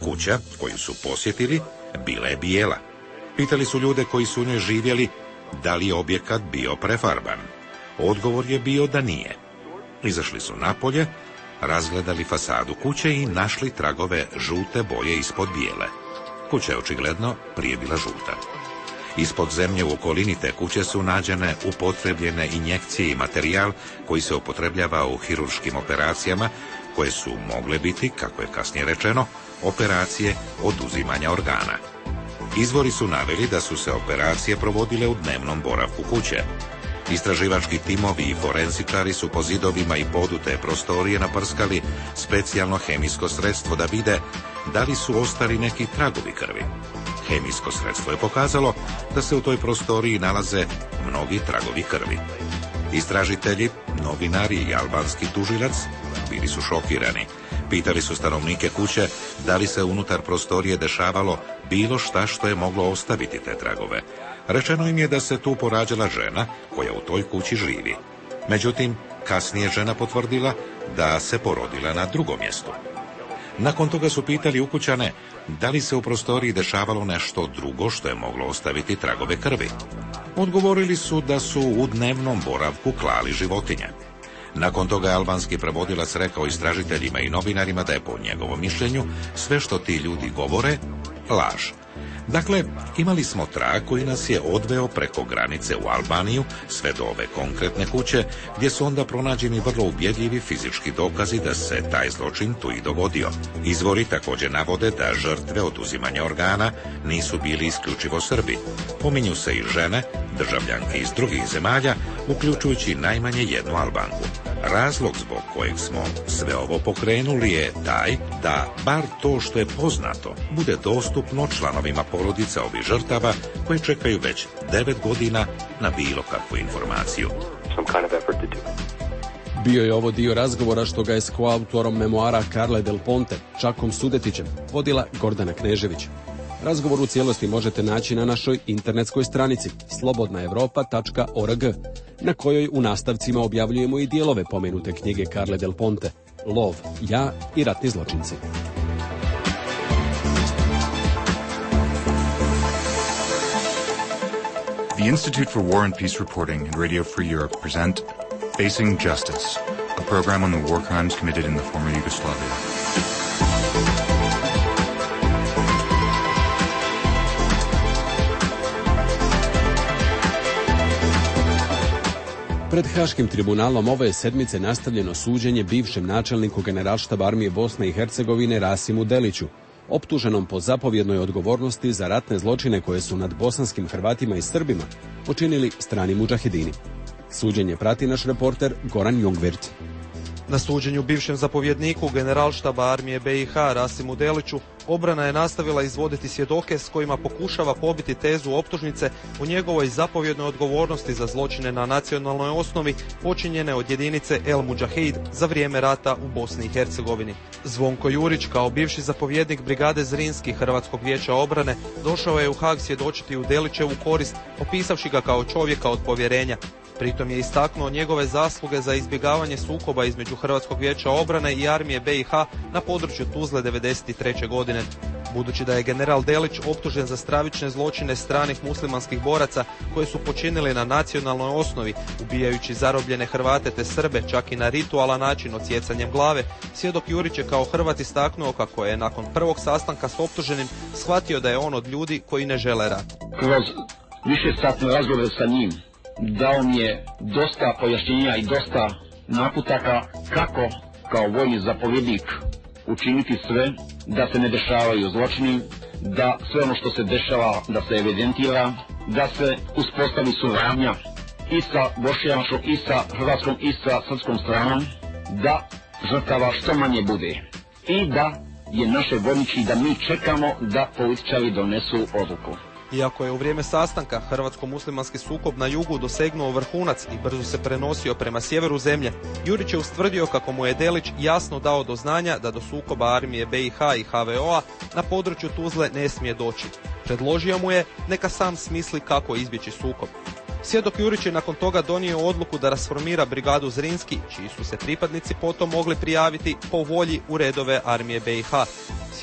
Kuća koju su posjetili bila je bijela. Pitali su ljude koji su u njoj živjeli da li je objekat bio prefarban. Odgovor je bio da nije. Izašli su napolje, razgledali fasadu kuće i našli tragove žute boje ispod bijele. Kuća je očigledno prije bila žuta. Ispod zemlje u okolini te kuće su nađene upotrebljene injekcije i materijal koji se upotrebljava u hirurškim operacijama, koje su mogle biti, kako je kasnije rečeno, operacije oduzimanja organa. Izvori su naveli da su se operacije provodile u dnevnom boravku kuće. Istraživački timovi i forenzičari su po zidovima i podu te prostorije naprskali specijalno hemijsko sredstvo da vide da li su ostali neki tragovi krvi. Hemijsko sredstvo je pokazalo da se u toj prostoriji nalaze mnogi tragovi krvi. Istražitelji, novinari i albanski tužilac bili su šokirani. Pitali su stanovnike kuće da li se unutar prostorije dešavalo bilo šta što je moglo ostaviti te tragove. Rečeno im je da se tu porađala žena koja u toj kući živi. Međutim, kasnije žena potvrdila da se porodila na drugom mjestu. Nakon toga su pitali ukućane da li se u prostoriji dešavalo nešto drugo što je moglo ostaviti tragove krvi. Odgovorili su da su u dnevnom boravku klali životinje. Nakon toga je albanski prevodilac rekao istražiteljima i novinarima da je po njegovom mišljenju sve što ti ljudi govore laž. Dakle, imali smo trag koji nas je odveo preko granice u Albaniju sve do ove konkretne kuće, gdje su onda pronađeni vrlo ubjedljivi fizički dokazi da se taj zločin tu i dogodio. Izvori također navode da žrtve oduzimanja organa nisu bili isključivo Srbi. Pominju se i žene, državljanke iz drugih zemalja, uključujući najmanje jednu Albanku. Razlog zbog kojeg smo sve ovo pokrenuli je taj da bar to što je poznato bude dostupno članovima porodica ovih žrtava koji čekaju već 9 godina na bilo kakvu informaciju. Bio je ovo dio razgovora što ga je s koautorom memoara Carle Del Ponte, Čakom Sudetićem, vodila Gordana Knežević. Razgovor u cijelosti možete naći na našoj internetskoj stranici slobodnaevropa.org, na kojoj u nastavcima objavljujemo i dijelove pomenute knjige Carle Del Ponte, Lov, ja i ratni zločinci. The Institute for War and Peace Reporting and Radio Free Europe present Facing Justice, a program on the war crimes committed in the former Yugoslavia. Pred Haškim tribunalom ove je sedmice nastavljeno suđenje bivšem načelniku Generalštaba armije Bosne i Hercegovine Rasimu Deliću, optuženom po zapovjednoj odgovornosti za ratne zločine koje su nad bosanskim Hrvatima i Srbima počinili strani mudžahedini. Suđenje prati naš reporter Goran Jungwirth. Na suđenju bivšem zapovjedniku Generalštaba armije BiH Rasimu Deliću obrana je nastavila izvoditi svjedoke s kojima pokušava pobiti tezu optužnice o njegovoj zapovjednoj odgovornosti za zločine na nacionalnoj osnovi počinjene od jedinice El Mudžahid za vrijeme rata u Bosni i Hercegovini. Zvonko Jurić, kao bivši zapovjednik brigade Zrinski Hrvatskog vijeća obrane, došao je u Haag svjedočiti u Delićevu korist, opisavši ga kao čovjeka od povjerenja. Pritom je istaknuo njegove zasluge za izbjegavanje sukoba između Hrvatskog vijeća obrane i armije BiH na području Tuzle 1993. godine. Budući da je general Delić optužen za stravične zločine stranih muslimanskih boraca koje su počinili na nacionalnoj osnovi, ubijajući zarobljene Hrvate te Srbe čak i na ritualan način odsjecanjem glave, svjedok Jurić je kao Hrvat istaknuo kako je nakon prvog sastanka s optuženim shvatio da je on od ljudi koji ne žele rat. Kroz višesatne razgovore sa njim dao mi je dosta pojašnjenja i dosta naputaka kako kao vojni zapovjednik učiniti sve da se ne dešavaju zločini, da sve ono što se dešava da se evidentira, da se uspostavi suradnja i sa bošnjačkom i sa hrvatskom i sa srpskom stranom, da žrtava što manje bude i da je naše vojnici da mi čekamo da političari donesu odluku. Iako je u vrijeme sastanka hrvatsko-muslimanski sukob na jugu dosegnuo vrhunac i brzo se prenosio prema sjeveru zemlje, Jurić je ustvrdio kako mu je Delić jasno dao do znanja da do sukoba armije BiH i HVO-a na području Tuzle ne smije doći. Predložio mu je neka sam smisli kako izbjeći sukob. Svjedok Jurić je nakon toga donio odluku da rasformira brigadu Zrinski, čiji su se pripadnici potom mogli prijaviti po volji u redove armije BiH.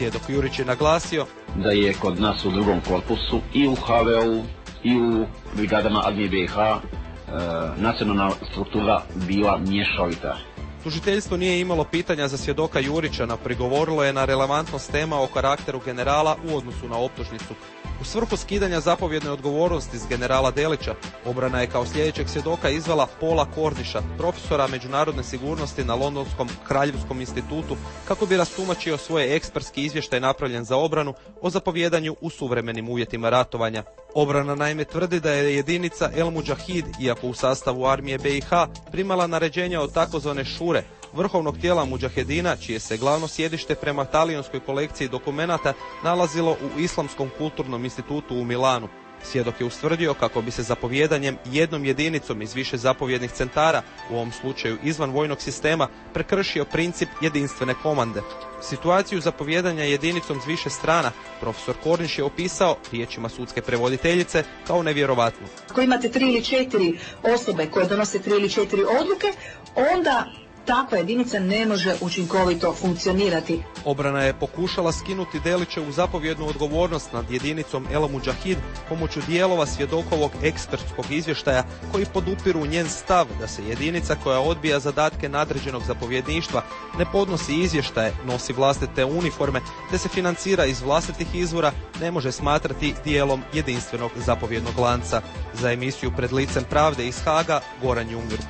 Svjedok Jurić je naglasio da je kod nas u drugom korpusu i u HVO-u i u brigadama armije BiH nacionalna struktura bila mješovita. Tužiteljstvo nije imalo pitanja za svjedoka Jurića, no prigovorilo je na relevantnost tema o karakteru generala u odnosu na optužnicu. U svrhu skidanja zapovjedne odgovornosti s generala Delića, obrana je kao sljedećeg svjedoka izvela Paula Korniša, profesora međunarodne sigurnosti na Londonskom Kraljevskom institutu, kako bi rastumačio svoj ekspertski izvještaj napravljen za obranu o zapovjedanju u suvremenim uvjetima ratovanja. Obrana naime tvrdi da je jedinica El Mudžahid, iako u sastavu armije BiH, primala naređenja od takozvane šure, vrhovnog tijela Mudžahedina, čije se glavno sjedište prema talijanskoj kolekciji dokumenata nalazilo u Islamskom kulturnom institutu u Milanu. Svjedok je ustvrdio kako bi se zapovjedanjem jednom jedinicom iz više zapovjednih centara, u ovom slučaju izvan vojnog sistema, prekršio princip jedinstvene komande. Situaciju zapovjedanja jedinicom s više strana profesor Korniš je opisao riječima sudske prevoditeljice kao nevjerovatno. Ako imate 3 ili 4 osobe koje donose 3 ili 4 odluke, onda takva jedinica ne može učinkovito funkcionirati. Obrana je pokušala skinuti Delićevu zapovjednu odgovornost nad jedinicom El Mudžahid pomoću dijelova svjedokovog ekspertskog izvještaja koji podupiru njen stav da se jedinica koja odbija zadatke nadređenog zapovjedništva ne podnosi izvještaje, nosi vlastite uniforme te se financira iz vlastitih izvora, ne može smatrati dijelom jedinstvenog zapovjednog lanca. Za emisiju Pred licem pravde iz Haga, Goran Jungwirth.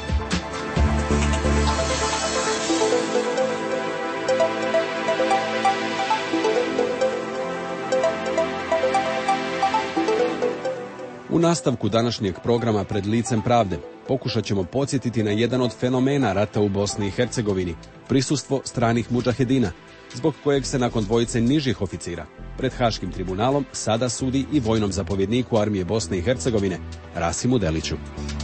U nastavku današnjeg programa Pred licem pravde pokušat ćemo podsjetiti na jedan od fenomena rata u Bosni i Hercegovini, prisustvo stranih mudžahedina, zbog kojeg se nakon dvojice nižih oficira pred Haškim tribunalom sada sudi i vojnom zapovjedniku armije Bosne i Hercegovine, Rasimu Deliću.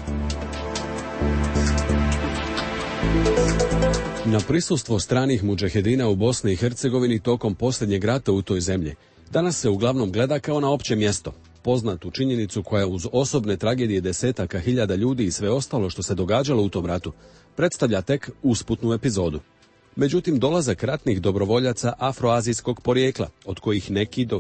Na prisustvo stranih mudžahedina u Bosni i Hercegovini tokom posljednjeg rata u toj zemlji danas se uglavnom gleda kao na opće mjesto, poznatu činjenicu koja uz osobne tragedije desetaka hiljada ljudi i sve ostalo što se događalo u tom ratu predstavlja tek usputnu epizodu. Međutim, dolazak ratnih dobrovoljaca afroazijskog porijekla, od kojih neki do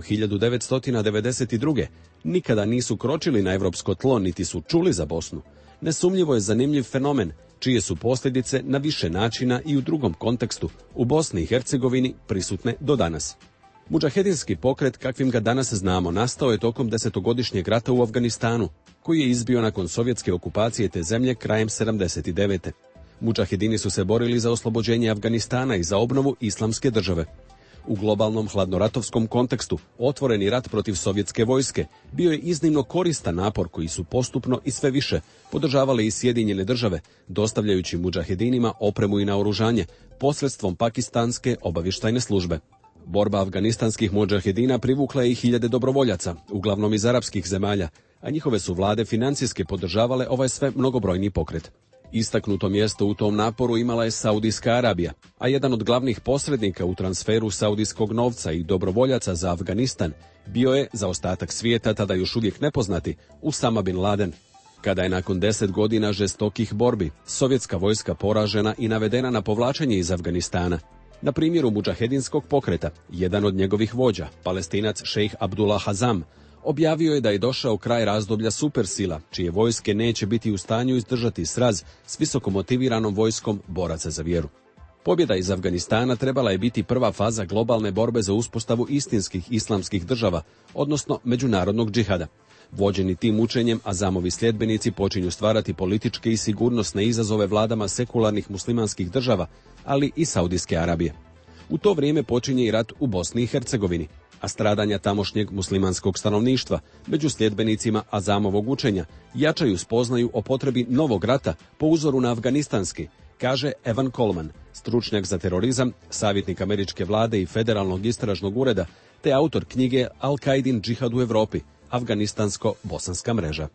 1992. nikada nisu kročili na evropsko tlo niti su čuli za Bosnu, nesumnjivo je zanimljiv fenomen čije su posljedice na više načina i u drugom kontekstu u Bosni i Hercegovini prisutne do danas. Mudžahedinski pokret, kakvim ga danas znamo, nastao je tokom 10-godišnjeg rata u Afganistanu, koji je izbio nakon sovjetske okupacije te zemlje krajem 79. Mudžahedini su se borili za oslobođenje Afganistana i za obnovu islamske države. U globalnom hladnoratovskom kontekstu otvoreni rat protiv sovjetske vojske bio je iznimno koristan napor koji su postupno i sve više podržavale i Sjedinjene države, dostavljajući mudžahedinima opremu i naoružanje posredstvom pakistanske obavještajne službe. Borba afganistanskih mudžahedina privukla je i hiljade dobrovoljaca, uglavnom iz arapskih zemalja, a njihove su vlade financijske podržavale ovaj sve mnogobrojni pokret. Istaknuto mjesto u tom naporu imala je Saudijska Arabija, a jedan od glavnih posrednika u transferu saudijskog novca i dobrovoljaca za Afganistan bio je, za ostatak svijeta tada još uvijek nepoznati, Usama bin Laden. Kada je nakon 10 godina žestokih borbi sovjetska vojska poražena i navedena na povlačenje iz Afganistana, na primjeru mudžahedinskog pokreta, jedan od njegovih vođa, Palestinac šejh Abdullah Hazam, objavio je da je došao kraj razdoblja supersila, čije vojske neće biti u stanju izdržati sraz s visoko motiviranom vojskom boraca za vjeru. Pobjeda iz Afganistana trebala je biti prva faza globalne borbe za uspostavu istinskih islamskih država, odnosno međunarodnog džihada. Vođeni tim učenjem, Azamovi sljedbenici počinju stvarati političke i sigurnosne izazove vladama sekularnih muslimanskih država, ali i Saudijske Arabije. U to vrijeme počinje i rat u Bosni i Hercegovini, a stradanja tamošnjeg muslimanskog stanovništva među sljedbenicima Azamovog učenja jačaju spoznaju o potrebi novog rata po uzoru na afganistanski, kaže Evan Coleman, stručnjak za terorizam, savjetnik američke vlade i federalnog istražnog ureda, te autor knjige Al-Qaidin džihad u Europi, afganistansko-bosanska mreža.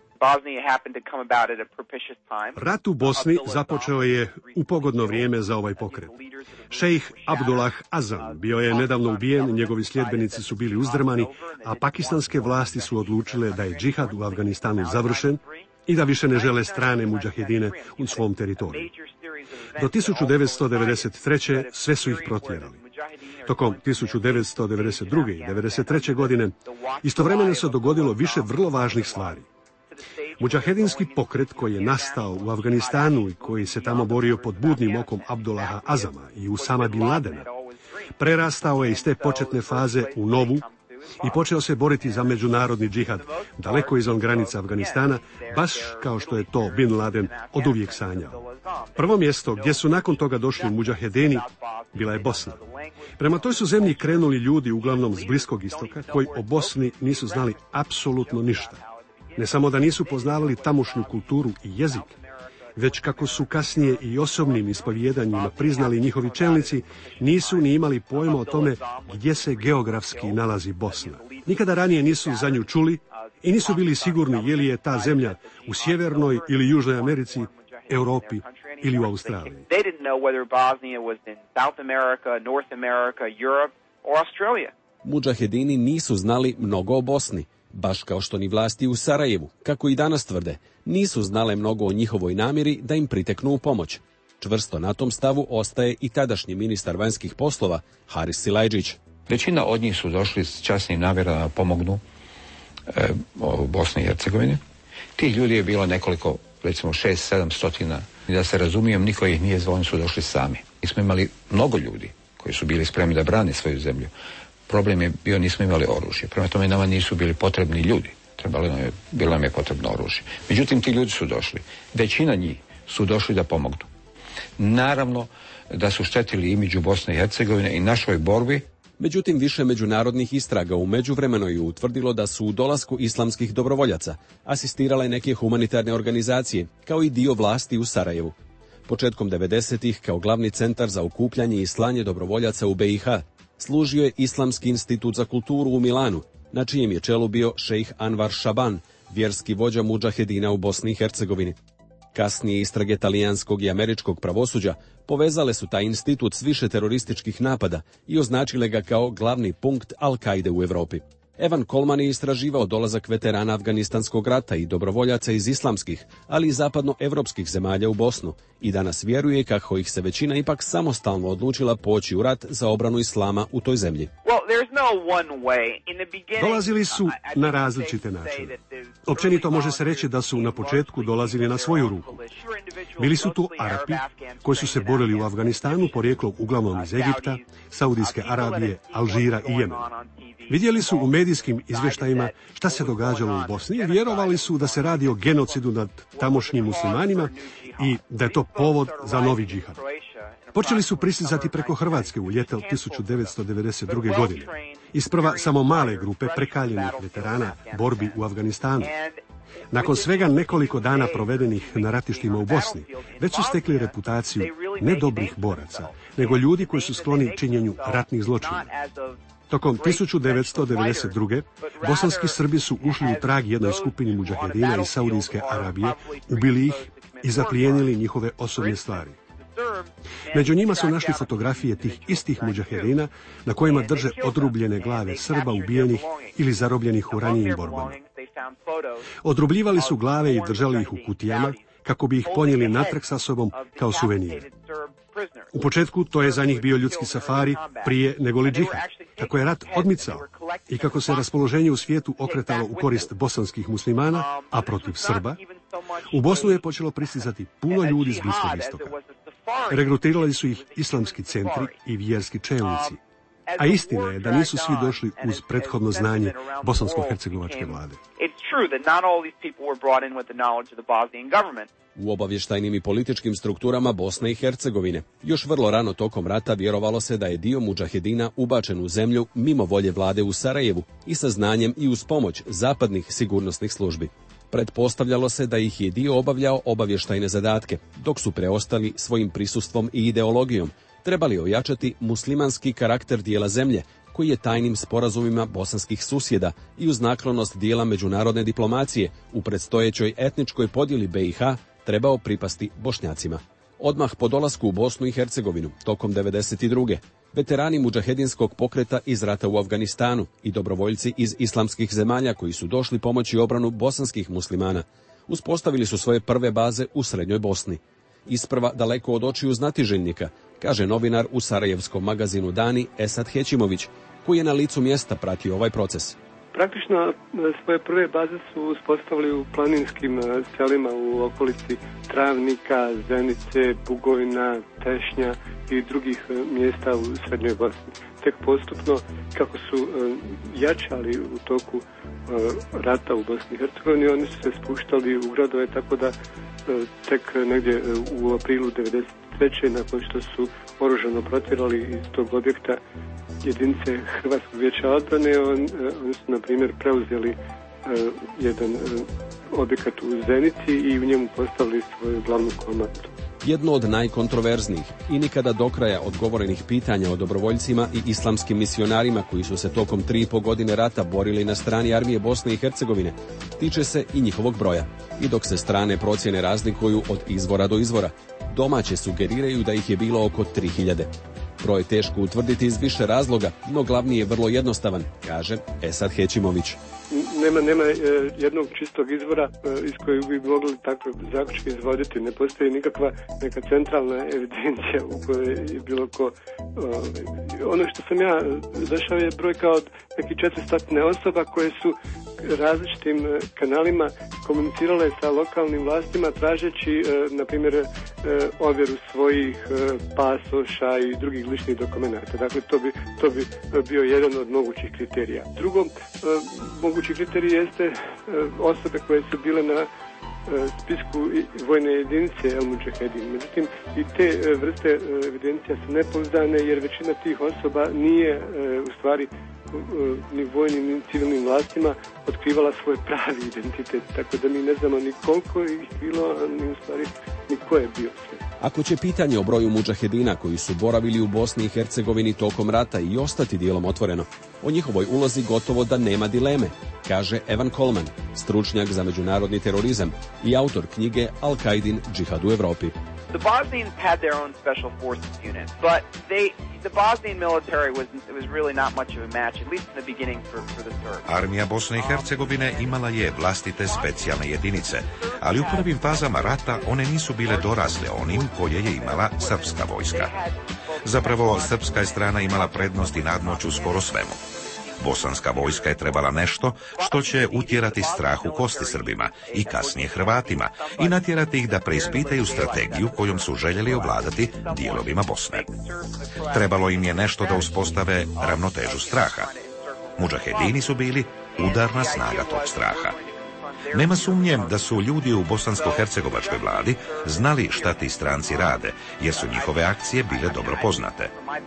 Rat u Bosni započeo je u pogodno vrijeme za ovaj pokret. Šejh Abdullah Azam bio je nedavno ubijen, njegovi sljedbenici su bili uzdrmani, a pakistanske vlasti su odlučile da je džihad u Afganistanu završen i da više ne žele strane mudžahedine u svom teritoriju. Do 1993. sve su ih protjerali. Tokom 1992. i 1993. godine istovremeno se dogodilo više vrlo važnih stvari. Mudžahedinski pokret koji je nastao u Afganistanu i koji se tamo borio pod budnim okom Abdullaha Azama i Usama bin Ladena, prerastao je iz te početne faze u novu i počeo se boriti za međunarodni džihad daleko izvan granica Afganistana, baš kao što je to Bin Laden oduvijek sanjao. Prvo mjesto gdje su nakon toga došli mudžahedini bila je Bosna. Prema toj su zemlji krenuli ljudi uglavnom s Bliskog istoka koji o Bosni nisu znali apsolutno ništa. Ne samo da nisu poznavali tamošnju kulturu i jezik, već kako su kasnije i osobnim ispovjedanjima priznali njihovi čelnici, nisu ni imali pojma o tome gdje se geografski nalazi Bosna. Nikada ranije nisu za nju čuli i nisu bili sigurni je li je ta zemlja u Sjevernoj ili Južnoj Americi, Europi ili u Australiji. Mudžahedini nisu znali mnogo o Bosni, baš kao što ni vlasti u Sarajevu, kako i danas tvrde, nisu znale mnogo o njihovoj namjeri da im priteknu u pomoć. Čvrsto na tom stavu ostaje i tadašnji ministar vanjskih poslova Haris Silajdžić. Većina od njih su došli s časnim namjerama da pomognu Bosni i Hercegovini. Ti ljudi je bilo nekoliko, recimo 600-700, i da se razumijem, niko ih nije zvao, oni su došli sami. Mi smo imali mnogo ljudi koji su bili spremni da brane svoju zemlju. Problem je bio, nismo imali oružje. Prema tome nama nisu bili potrebni ljudi. Bilo nam je potrebno oružje. Međutim, ti ljudi su došli. Većina njih su došli da pomognu. Naravno da su štetili imidžu Bosne i Hercegovine i našoj borbi. Međutim, više međunarodnih istraga u međuvremenu je utvrdilo da su u dolasku islamskih dobrovoljaca asistirale neke humanitarne organizacije, kao i dio vlasti u Sarajevu. Početkom 90-ih, kao glavni centar za okupljanje i slanje dobrovoljaca u BiH, služio je Islamski institut za kulturu u Milanu, na čijem je čelu bio šejh Anvar Šaban, vjerski vođa mudžahedina u Bosni i Hercegovini. Kasnije istrage talijanskog i američkog pravosuđa povezale su taj institut s više terorističkih napada i označile ga kao glavni punkt Al-Kaide u Europi. Evan Coleman je istraživao dolazak veterana Afganistanskog rata i dobrovoljaca iz islamskih, ali i zapadnoevropskih zemalja u Bosnu i danas vjeruje kako ih se većina ipak samostalno odlučila poći u rat za obranu islama u toj zemlji. Dolazili su na različite načine. Općenito može se reći da su na početku dolazili na svoju ruku. Bili su tu Arapi koji su se borili u Afganistanu porijeklom uglavnom iz Egipta, Saudijske Arabije, Alžira i Jemena. Vidjeli su u medijskim izvještajima šta se događalo u Bosni i vjerovali su da se radi o genocidu nad tamošnjim muslimanima i da je to povod za novi džihad. Počeli su pristizati preko Hrvatske u ljeto 1992. godine. Isprva samo male grupe prekaljenih veterana borbi u Afganistanu. Nakon svega nekoliko dana provedenih na ratištima u Bosni, već su stekli reputaciju ne dobrih boraca, nego ljudi koji su skloni činjenju ratnih zločina. Tokom 1992. bosanski Srbi su ušli u trag jednoj skupini mudžahedina iz Saudijske Arabije, ubili ih i zaplijenili njihove osobne stvari. Među njima su našli fotografije tih istih mudžahedina na kojima drže odrubljene glave Srba ubijenih ili zarobljenih u ranijim borbama. Odrubljivali su glave i držali ih u kutijama kako bi ih ponijeli natrag sa sobom kao suvenir. U početku to je za njih bio ljudski safari prije nego li džihad. Kako je rat odmicao i kako se raspoloženje u svijetu okretalo u korist bosanskih muslimana, a protiv Srba, u Bosnu je počelo pristizati puno ljudi s Bliskog istoka. Regrutirali su ih islamski centri i vjerski čelnici. A istina je da nisu svi došli uz prethodno znanje bosansko-hercegovačke vlade. U obavještajnim i političkim strukturama Bosne i Hercegovine još vrlo rano tokom rata vjerovalo se da je dio mudžahedina ubačen u zemlju mimo volje vlade u Sarajevu i sa znanjem i uz pomoć zapadnih sigurnosnih službi. Pretpostavljalo se da ih je dio obavljao obavještajne zadatke, dok su preostali svojim prisustvom i ideologijom trebali ojačati muslimanski karakter dijela zemlje, koji je tajnim sporazumima bosanskih susjeda i uz naklonost dijela međunarodne diplomacije u predstojećoj etničkoj podjeli BiH trebao pripasti Bošnjacima. Odmah po dolasku u Bosnu i Hercegovinu, tokom 1992. veterani mudžahedinskog pokreta iz rata u Afganistanu i dobrovoljci iz islamskih zemalja koji su došli pomoći obranu bosanskih muslimana, uspostavili su svoje prve baze u srednjoj Bosni. Isprva daleko od očiju znatiželjnika, kaže novinar u sarajevskom magazinu Dani Esad Hećimović, koji je na licu mjesta pratio ovaj proces. Praktično svoje prve baze su uspostavili u planinskim selima u okolici Travnika, Zenice, Bugojna, Tešnja i drugih mjesta u Srednjoj Bosni. Tek postupno, kako su jačali u toku rata u Bosni i Hercegovini, oni su se spuštali u gradove, tako da tek negdje u aprilu 1993. nakon što su oružano protjerali iz tog objekta jedinice Hrvatskog vijeća odbrane, oni su, na primjer, preuzeli jedan objekat u Zenici i u njemu postavili svoju glavnu komandu. Jedno od najkontroverznijih i nikada do kraja odgovorenih pitanja o dobrovoljcima i islamskim misionarima koji su se tokom 3,5 godine rata borili na strani armije Bosne i Hercegovine tiče se i njihovog broja. I dok se strane procjene razlikuju od izvora do izvora, domaće sugeriraju da ih je bilo oko 3000. Broj je teško utvrditi iz više razloga, no glavni je vrlo jednostavan, kaže Esad Hećimović. Nema jednog čistog izvora iz kojeg bi mogli takve zaključke izvoditi. Ne postoji nikakva neka centralna evidencija u kojoj je bilo ko... Ono što sam ja zašao je brojka od nekih 400 osoba koje su različitim kanalima komunicirale sa lokalnim vlastima tražeći, na primjer, ovjeru svojih pasoša i drugih ličnih dokumenata. Dakle, to bi bio jedan od mogućih kriterija. Drugo, mogući kriterij jeste osobe koje su bile na spisku vojne jedinice El Mudžahedin. Međutim, i te vrste evidencija su nepouzdane jer većina tih osoba nije u stvari ni vojnim ni civilnim vlastima otkrivala svoj pravi identitet, tako da mi ne znamo ni koliko ih bilo, ni u stvari ni ko je bio sve. Ako će pitanje o broju mudžahedina koji su boravili u Bosni i Hercegovini tokom rata i ostati dijelom otvoreno, o njihovoj ulozi gotovo da nema dileme, kaže Evan Coleman, stručnjak za međunarodni terorizam i autor knjige Al-Qaidin džihad u Evropi. The Bosnians had their own special forces unit, but the Bosnian military was really not much of a match, at least in the beginning for the Serbs. Armija Bosne i Hercegovine imala je vlastite specijalne jedinice, ali u prvim fazama rata one nisu bile dorasle onim koje je imala srpska vojska. Zapravo, srpska je strana imala prednost i nadmoć u skoro svemu. Bosanska vojska je trebala nešto što će utjerati strah u kosti Srbima i kasnije Hrvatima i natjerati ih da preispitaju strategiju kojom su željeli ovladati dijelovima Bosne. Trebalo im je nešto da uspostave ravnotežu straha. Mudžahedini su bili udarna snaga tog straha. Nema sumnje da su ljudi u bosansko-hercegovačkoj vladi znali šta ti stranci rade, jer su njihove akcije bile dobro poznate.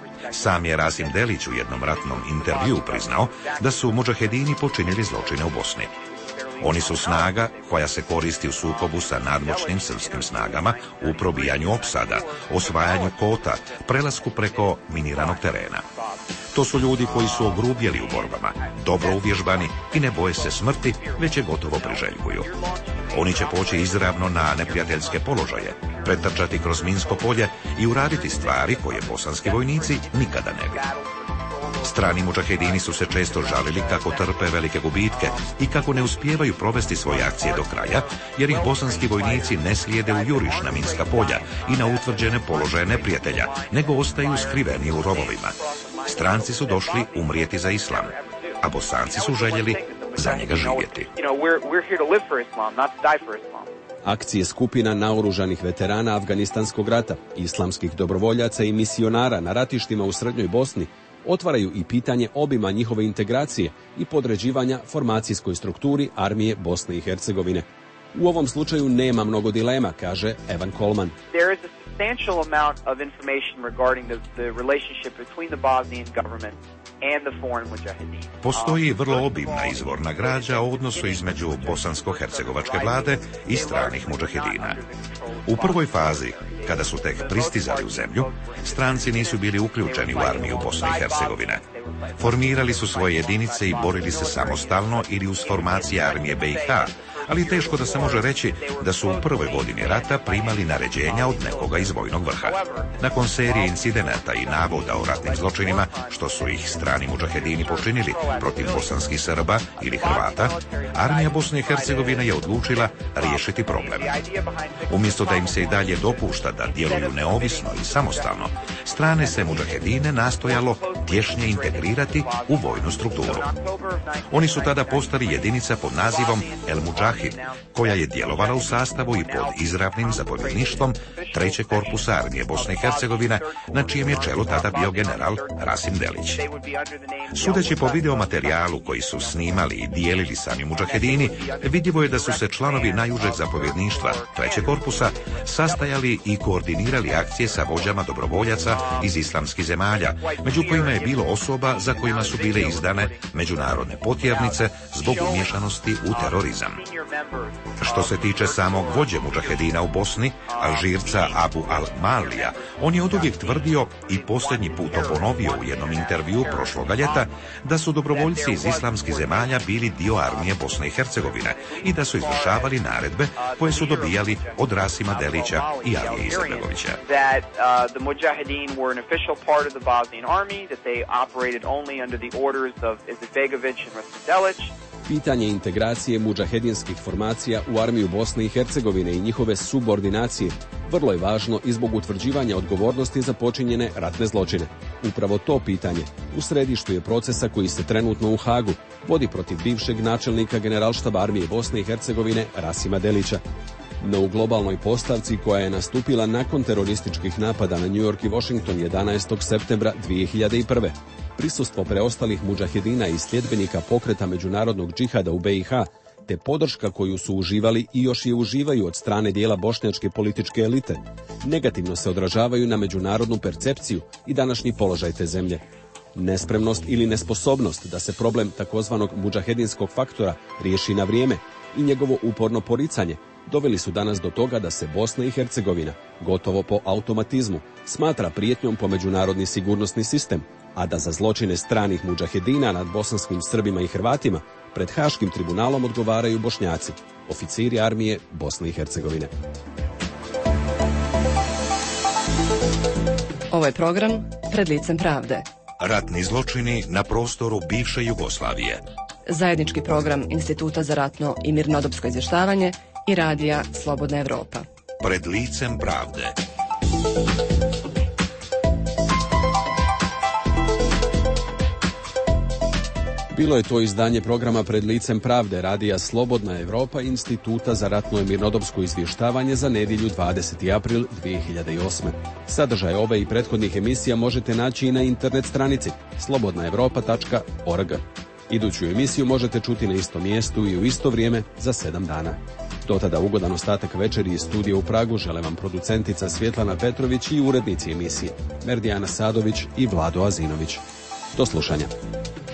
Sam je Rasim Delić u jednom ratnom intervjuu priznao da su mudžahedini počinili zločine u Bosni. Oni su snaga koja se koristi u sukobu sa nadmoćnim srpskim snagama u probijanju opsada, osvajanju kota, prelasku preko miniranog terena. To su ljudi koji su ogrubjeli u borbama, dobro uvježbani i ne boje se smrti, već je gotovo priželjkuju. Oni će poći izravno na neprijateljske položaje, pretrčati kroz minsko polje i uraditi stvari koje bosanski vojnici nikada ne bi. Strani mudžahedini su se često žalili kako trpe velike gubitke i kako ne uspijevaju provesti svoje akcije do kraja, jer ih bosanski vojnici ne slijede u juriš na minska polja i na utvrđene položaje neprijatelja, nego ostaju skriveni u rovovima. Stranci su došli umrijeti za islam, a Bosanci su željeli za njega živjeti. Akcije skupina naoružanih veterana Afganistanskog rata, islamskih dobrovoljaca i misionara na ratištima u Srednjoj Bosni otvaraju i pitanje obima njihove integracije i podređivanja formacijskoj strukturi armije Bosne i Hercegovine. U ovom slučaju nema mnogo dilema, kaže Evan Coleman. There is a substantial amount of information regarding the relationship between the Bosnian government and the foreign mujahideen. Postoji vrlo obimna izvorna građa o odnosu između bosansko-hercegovačke vlade i stranih mudžahedina. U prvoj fazi, kada su tek pristizali u zemlju, stranci nisu bili uključeni u armiju Bosne i Hercegovine. Formirali su svoje jedinice i borili se samostalno ili uz formacije armije BiH, ali teško da se može reći da su u prvoj godini rata primali naređenja od nekoga iz vojnog vrha. Nakon serije incidenata i navoda o ratnim zločinima, što su ih strani mudžahedini počinili protiv bosanskih Srba ili Hrvata, armija Bosne i Hercegovine je odlučila riješiti problem. Umjesto da im se i dalje dopušta da djeluju neovisno i samostalno, strane se mudžahedine nastojalo tješnje integrirati u vojnu strukturu. Oni su tada postali jedinica pod nazivom El Mudžahid, koja je djelovala u sastavu i pod izravnim zapovjedništvom 3. korpusa armije Bosne i Hercegovine, na čijem je čelu tada bio general Rasim Delić. Sudeći po videomaterijalu koji su snimali i dijelili sami mudžahedini, vidljivo je da su se članovi najužeg zapovjedništva 3. korpusa sastajali i koordinirali akcije sa vođama dobrovoljaca iz islamskih zemalja, među kojima je bilo osoba za kojima su bile izdane međunarodne potjernice zbog umješanosti u terorizam. Što se tiče samog vođe mudžahedina u Bosni, Alžirca Abu al-Malija, on je oduvijek tvrdio i posljednji put ponovio u jednom intervjuu prošloga ljeta da su dobrovoljci iz islamskih zemalja bili dio armije Bosne i Hercegovine i da su izvršavali naredbe koje su dobijali od Rasima Delića i Alije Izetbegovića. Pitanje integracije mudžahedinskih formacija u armiju Bosne i Hercegovine i njihove subordinacije vrlo je važno i zbog utvrđivanja odgovornosti za počinjene ratne zločine. Upravo to pitanje u središtu je procesa koji se trenutno u Hagu vodi protiv bivšeg načelnika Generalštaba armije Bosne i Hercegovine Rasima Delića. No u globalnoj postavci koja je nastupila nakon terorističkih napada na New York i Washington 11. septembra 2001. prisustvo preostalih mudžahedina i sljedbenika pokreta međunarodnog džihada u BiH, te podrška koju su uživali i još je uživaju od strane dijela bošnjačke političke elite, negativno se odražavaju na međunarodnu percepciju i današnji položaj te zemlje. Nespremnost ili nesposobnost da se problem takozvanog mudžahedinskog faktora riješi na vrijeme i njegovo uporno poricanje doveli su danas do toga da se Bosna i Hercegovina, gotovo po automatizmu, smatra prijetnjom po međunarodni sigurnosni sistem, a da za zločine stranih mudžahedina nad bosanskim Srbima i Hrvatima pred Haškim tribunalom odgovaraju Bošnjaci, oficiri armije Bosne i Hercegovine. Ovo je program Pred licem pravde. Ratni zločini na prostoru bivše Jugoslavije. Zajednički program Instituta za ratno i mirnodopsko izvještavanje i radija Slobodna Evropa. Pred licem pravde. Bilo je to izdanje programa Pred licem pravde radija Slobodna Evropa Instituta za ratno i mirnodopsko izvještavanje za nedjelju 20. april 2008. Sadržaj ove i prethodnih emisija možete naći i na internet stranici slobodnaevropa.org. Iduću emisiju možete čuti na istom mjestu i u isto vrijeme za 7 dana. Do tada ugodan ostatak večeri iz studija u Pragu žele vam producentica Svjetlana Petrović i urednici emisije Merdijana Sadović i Vlado Azinović. Do slušanja.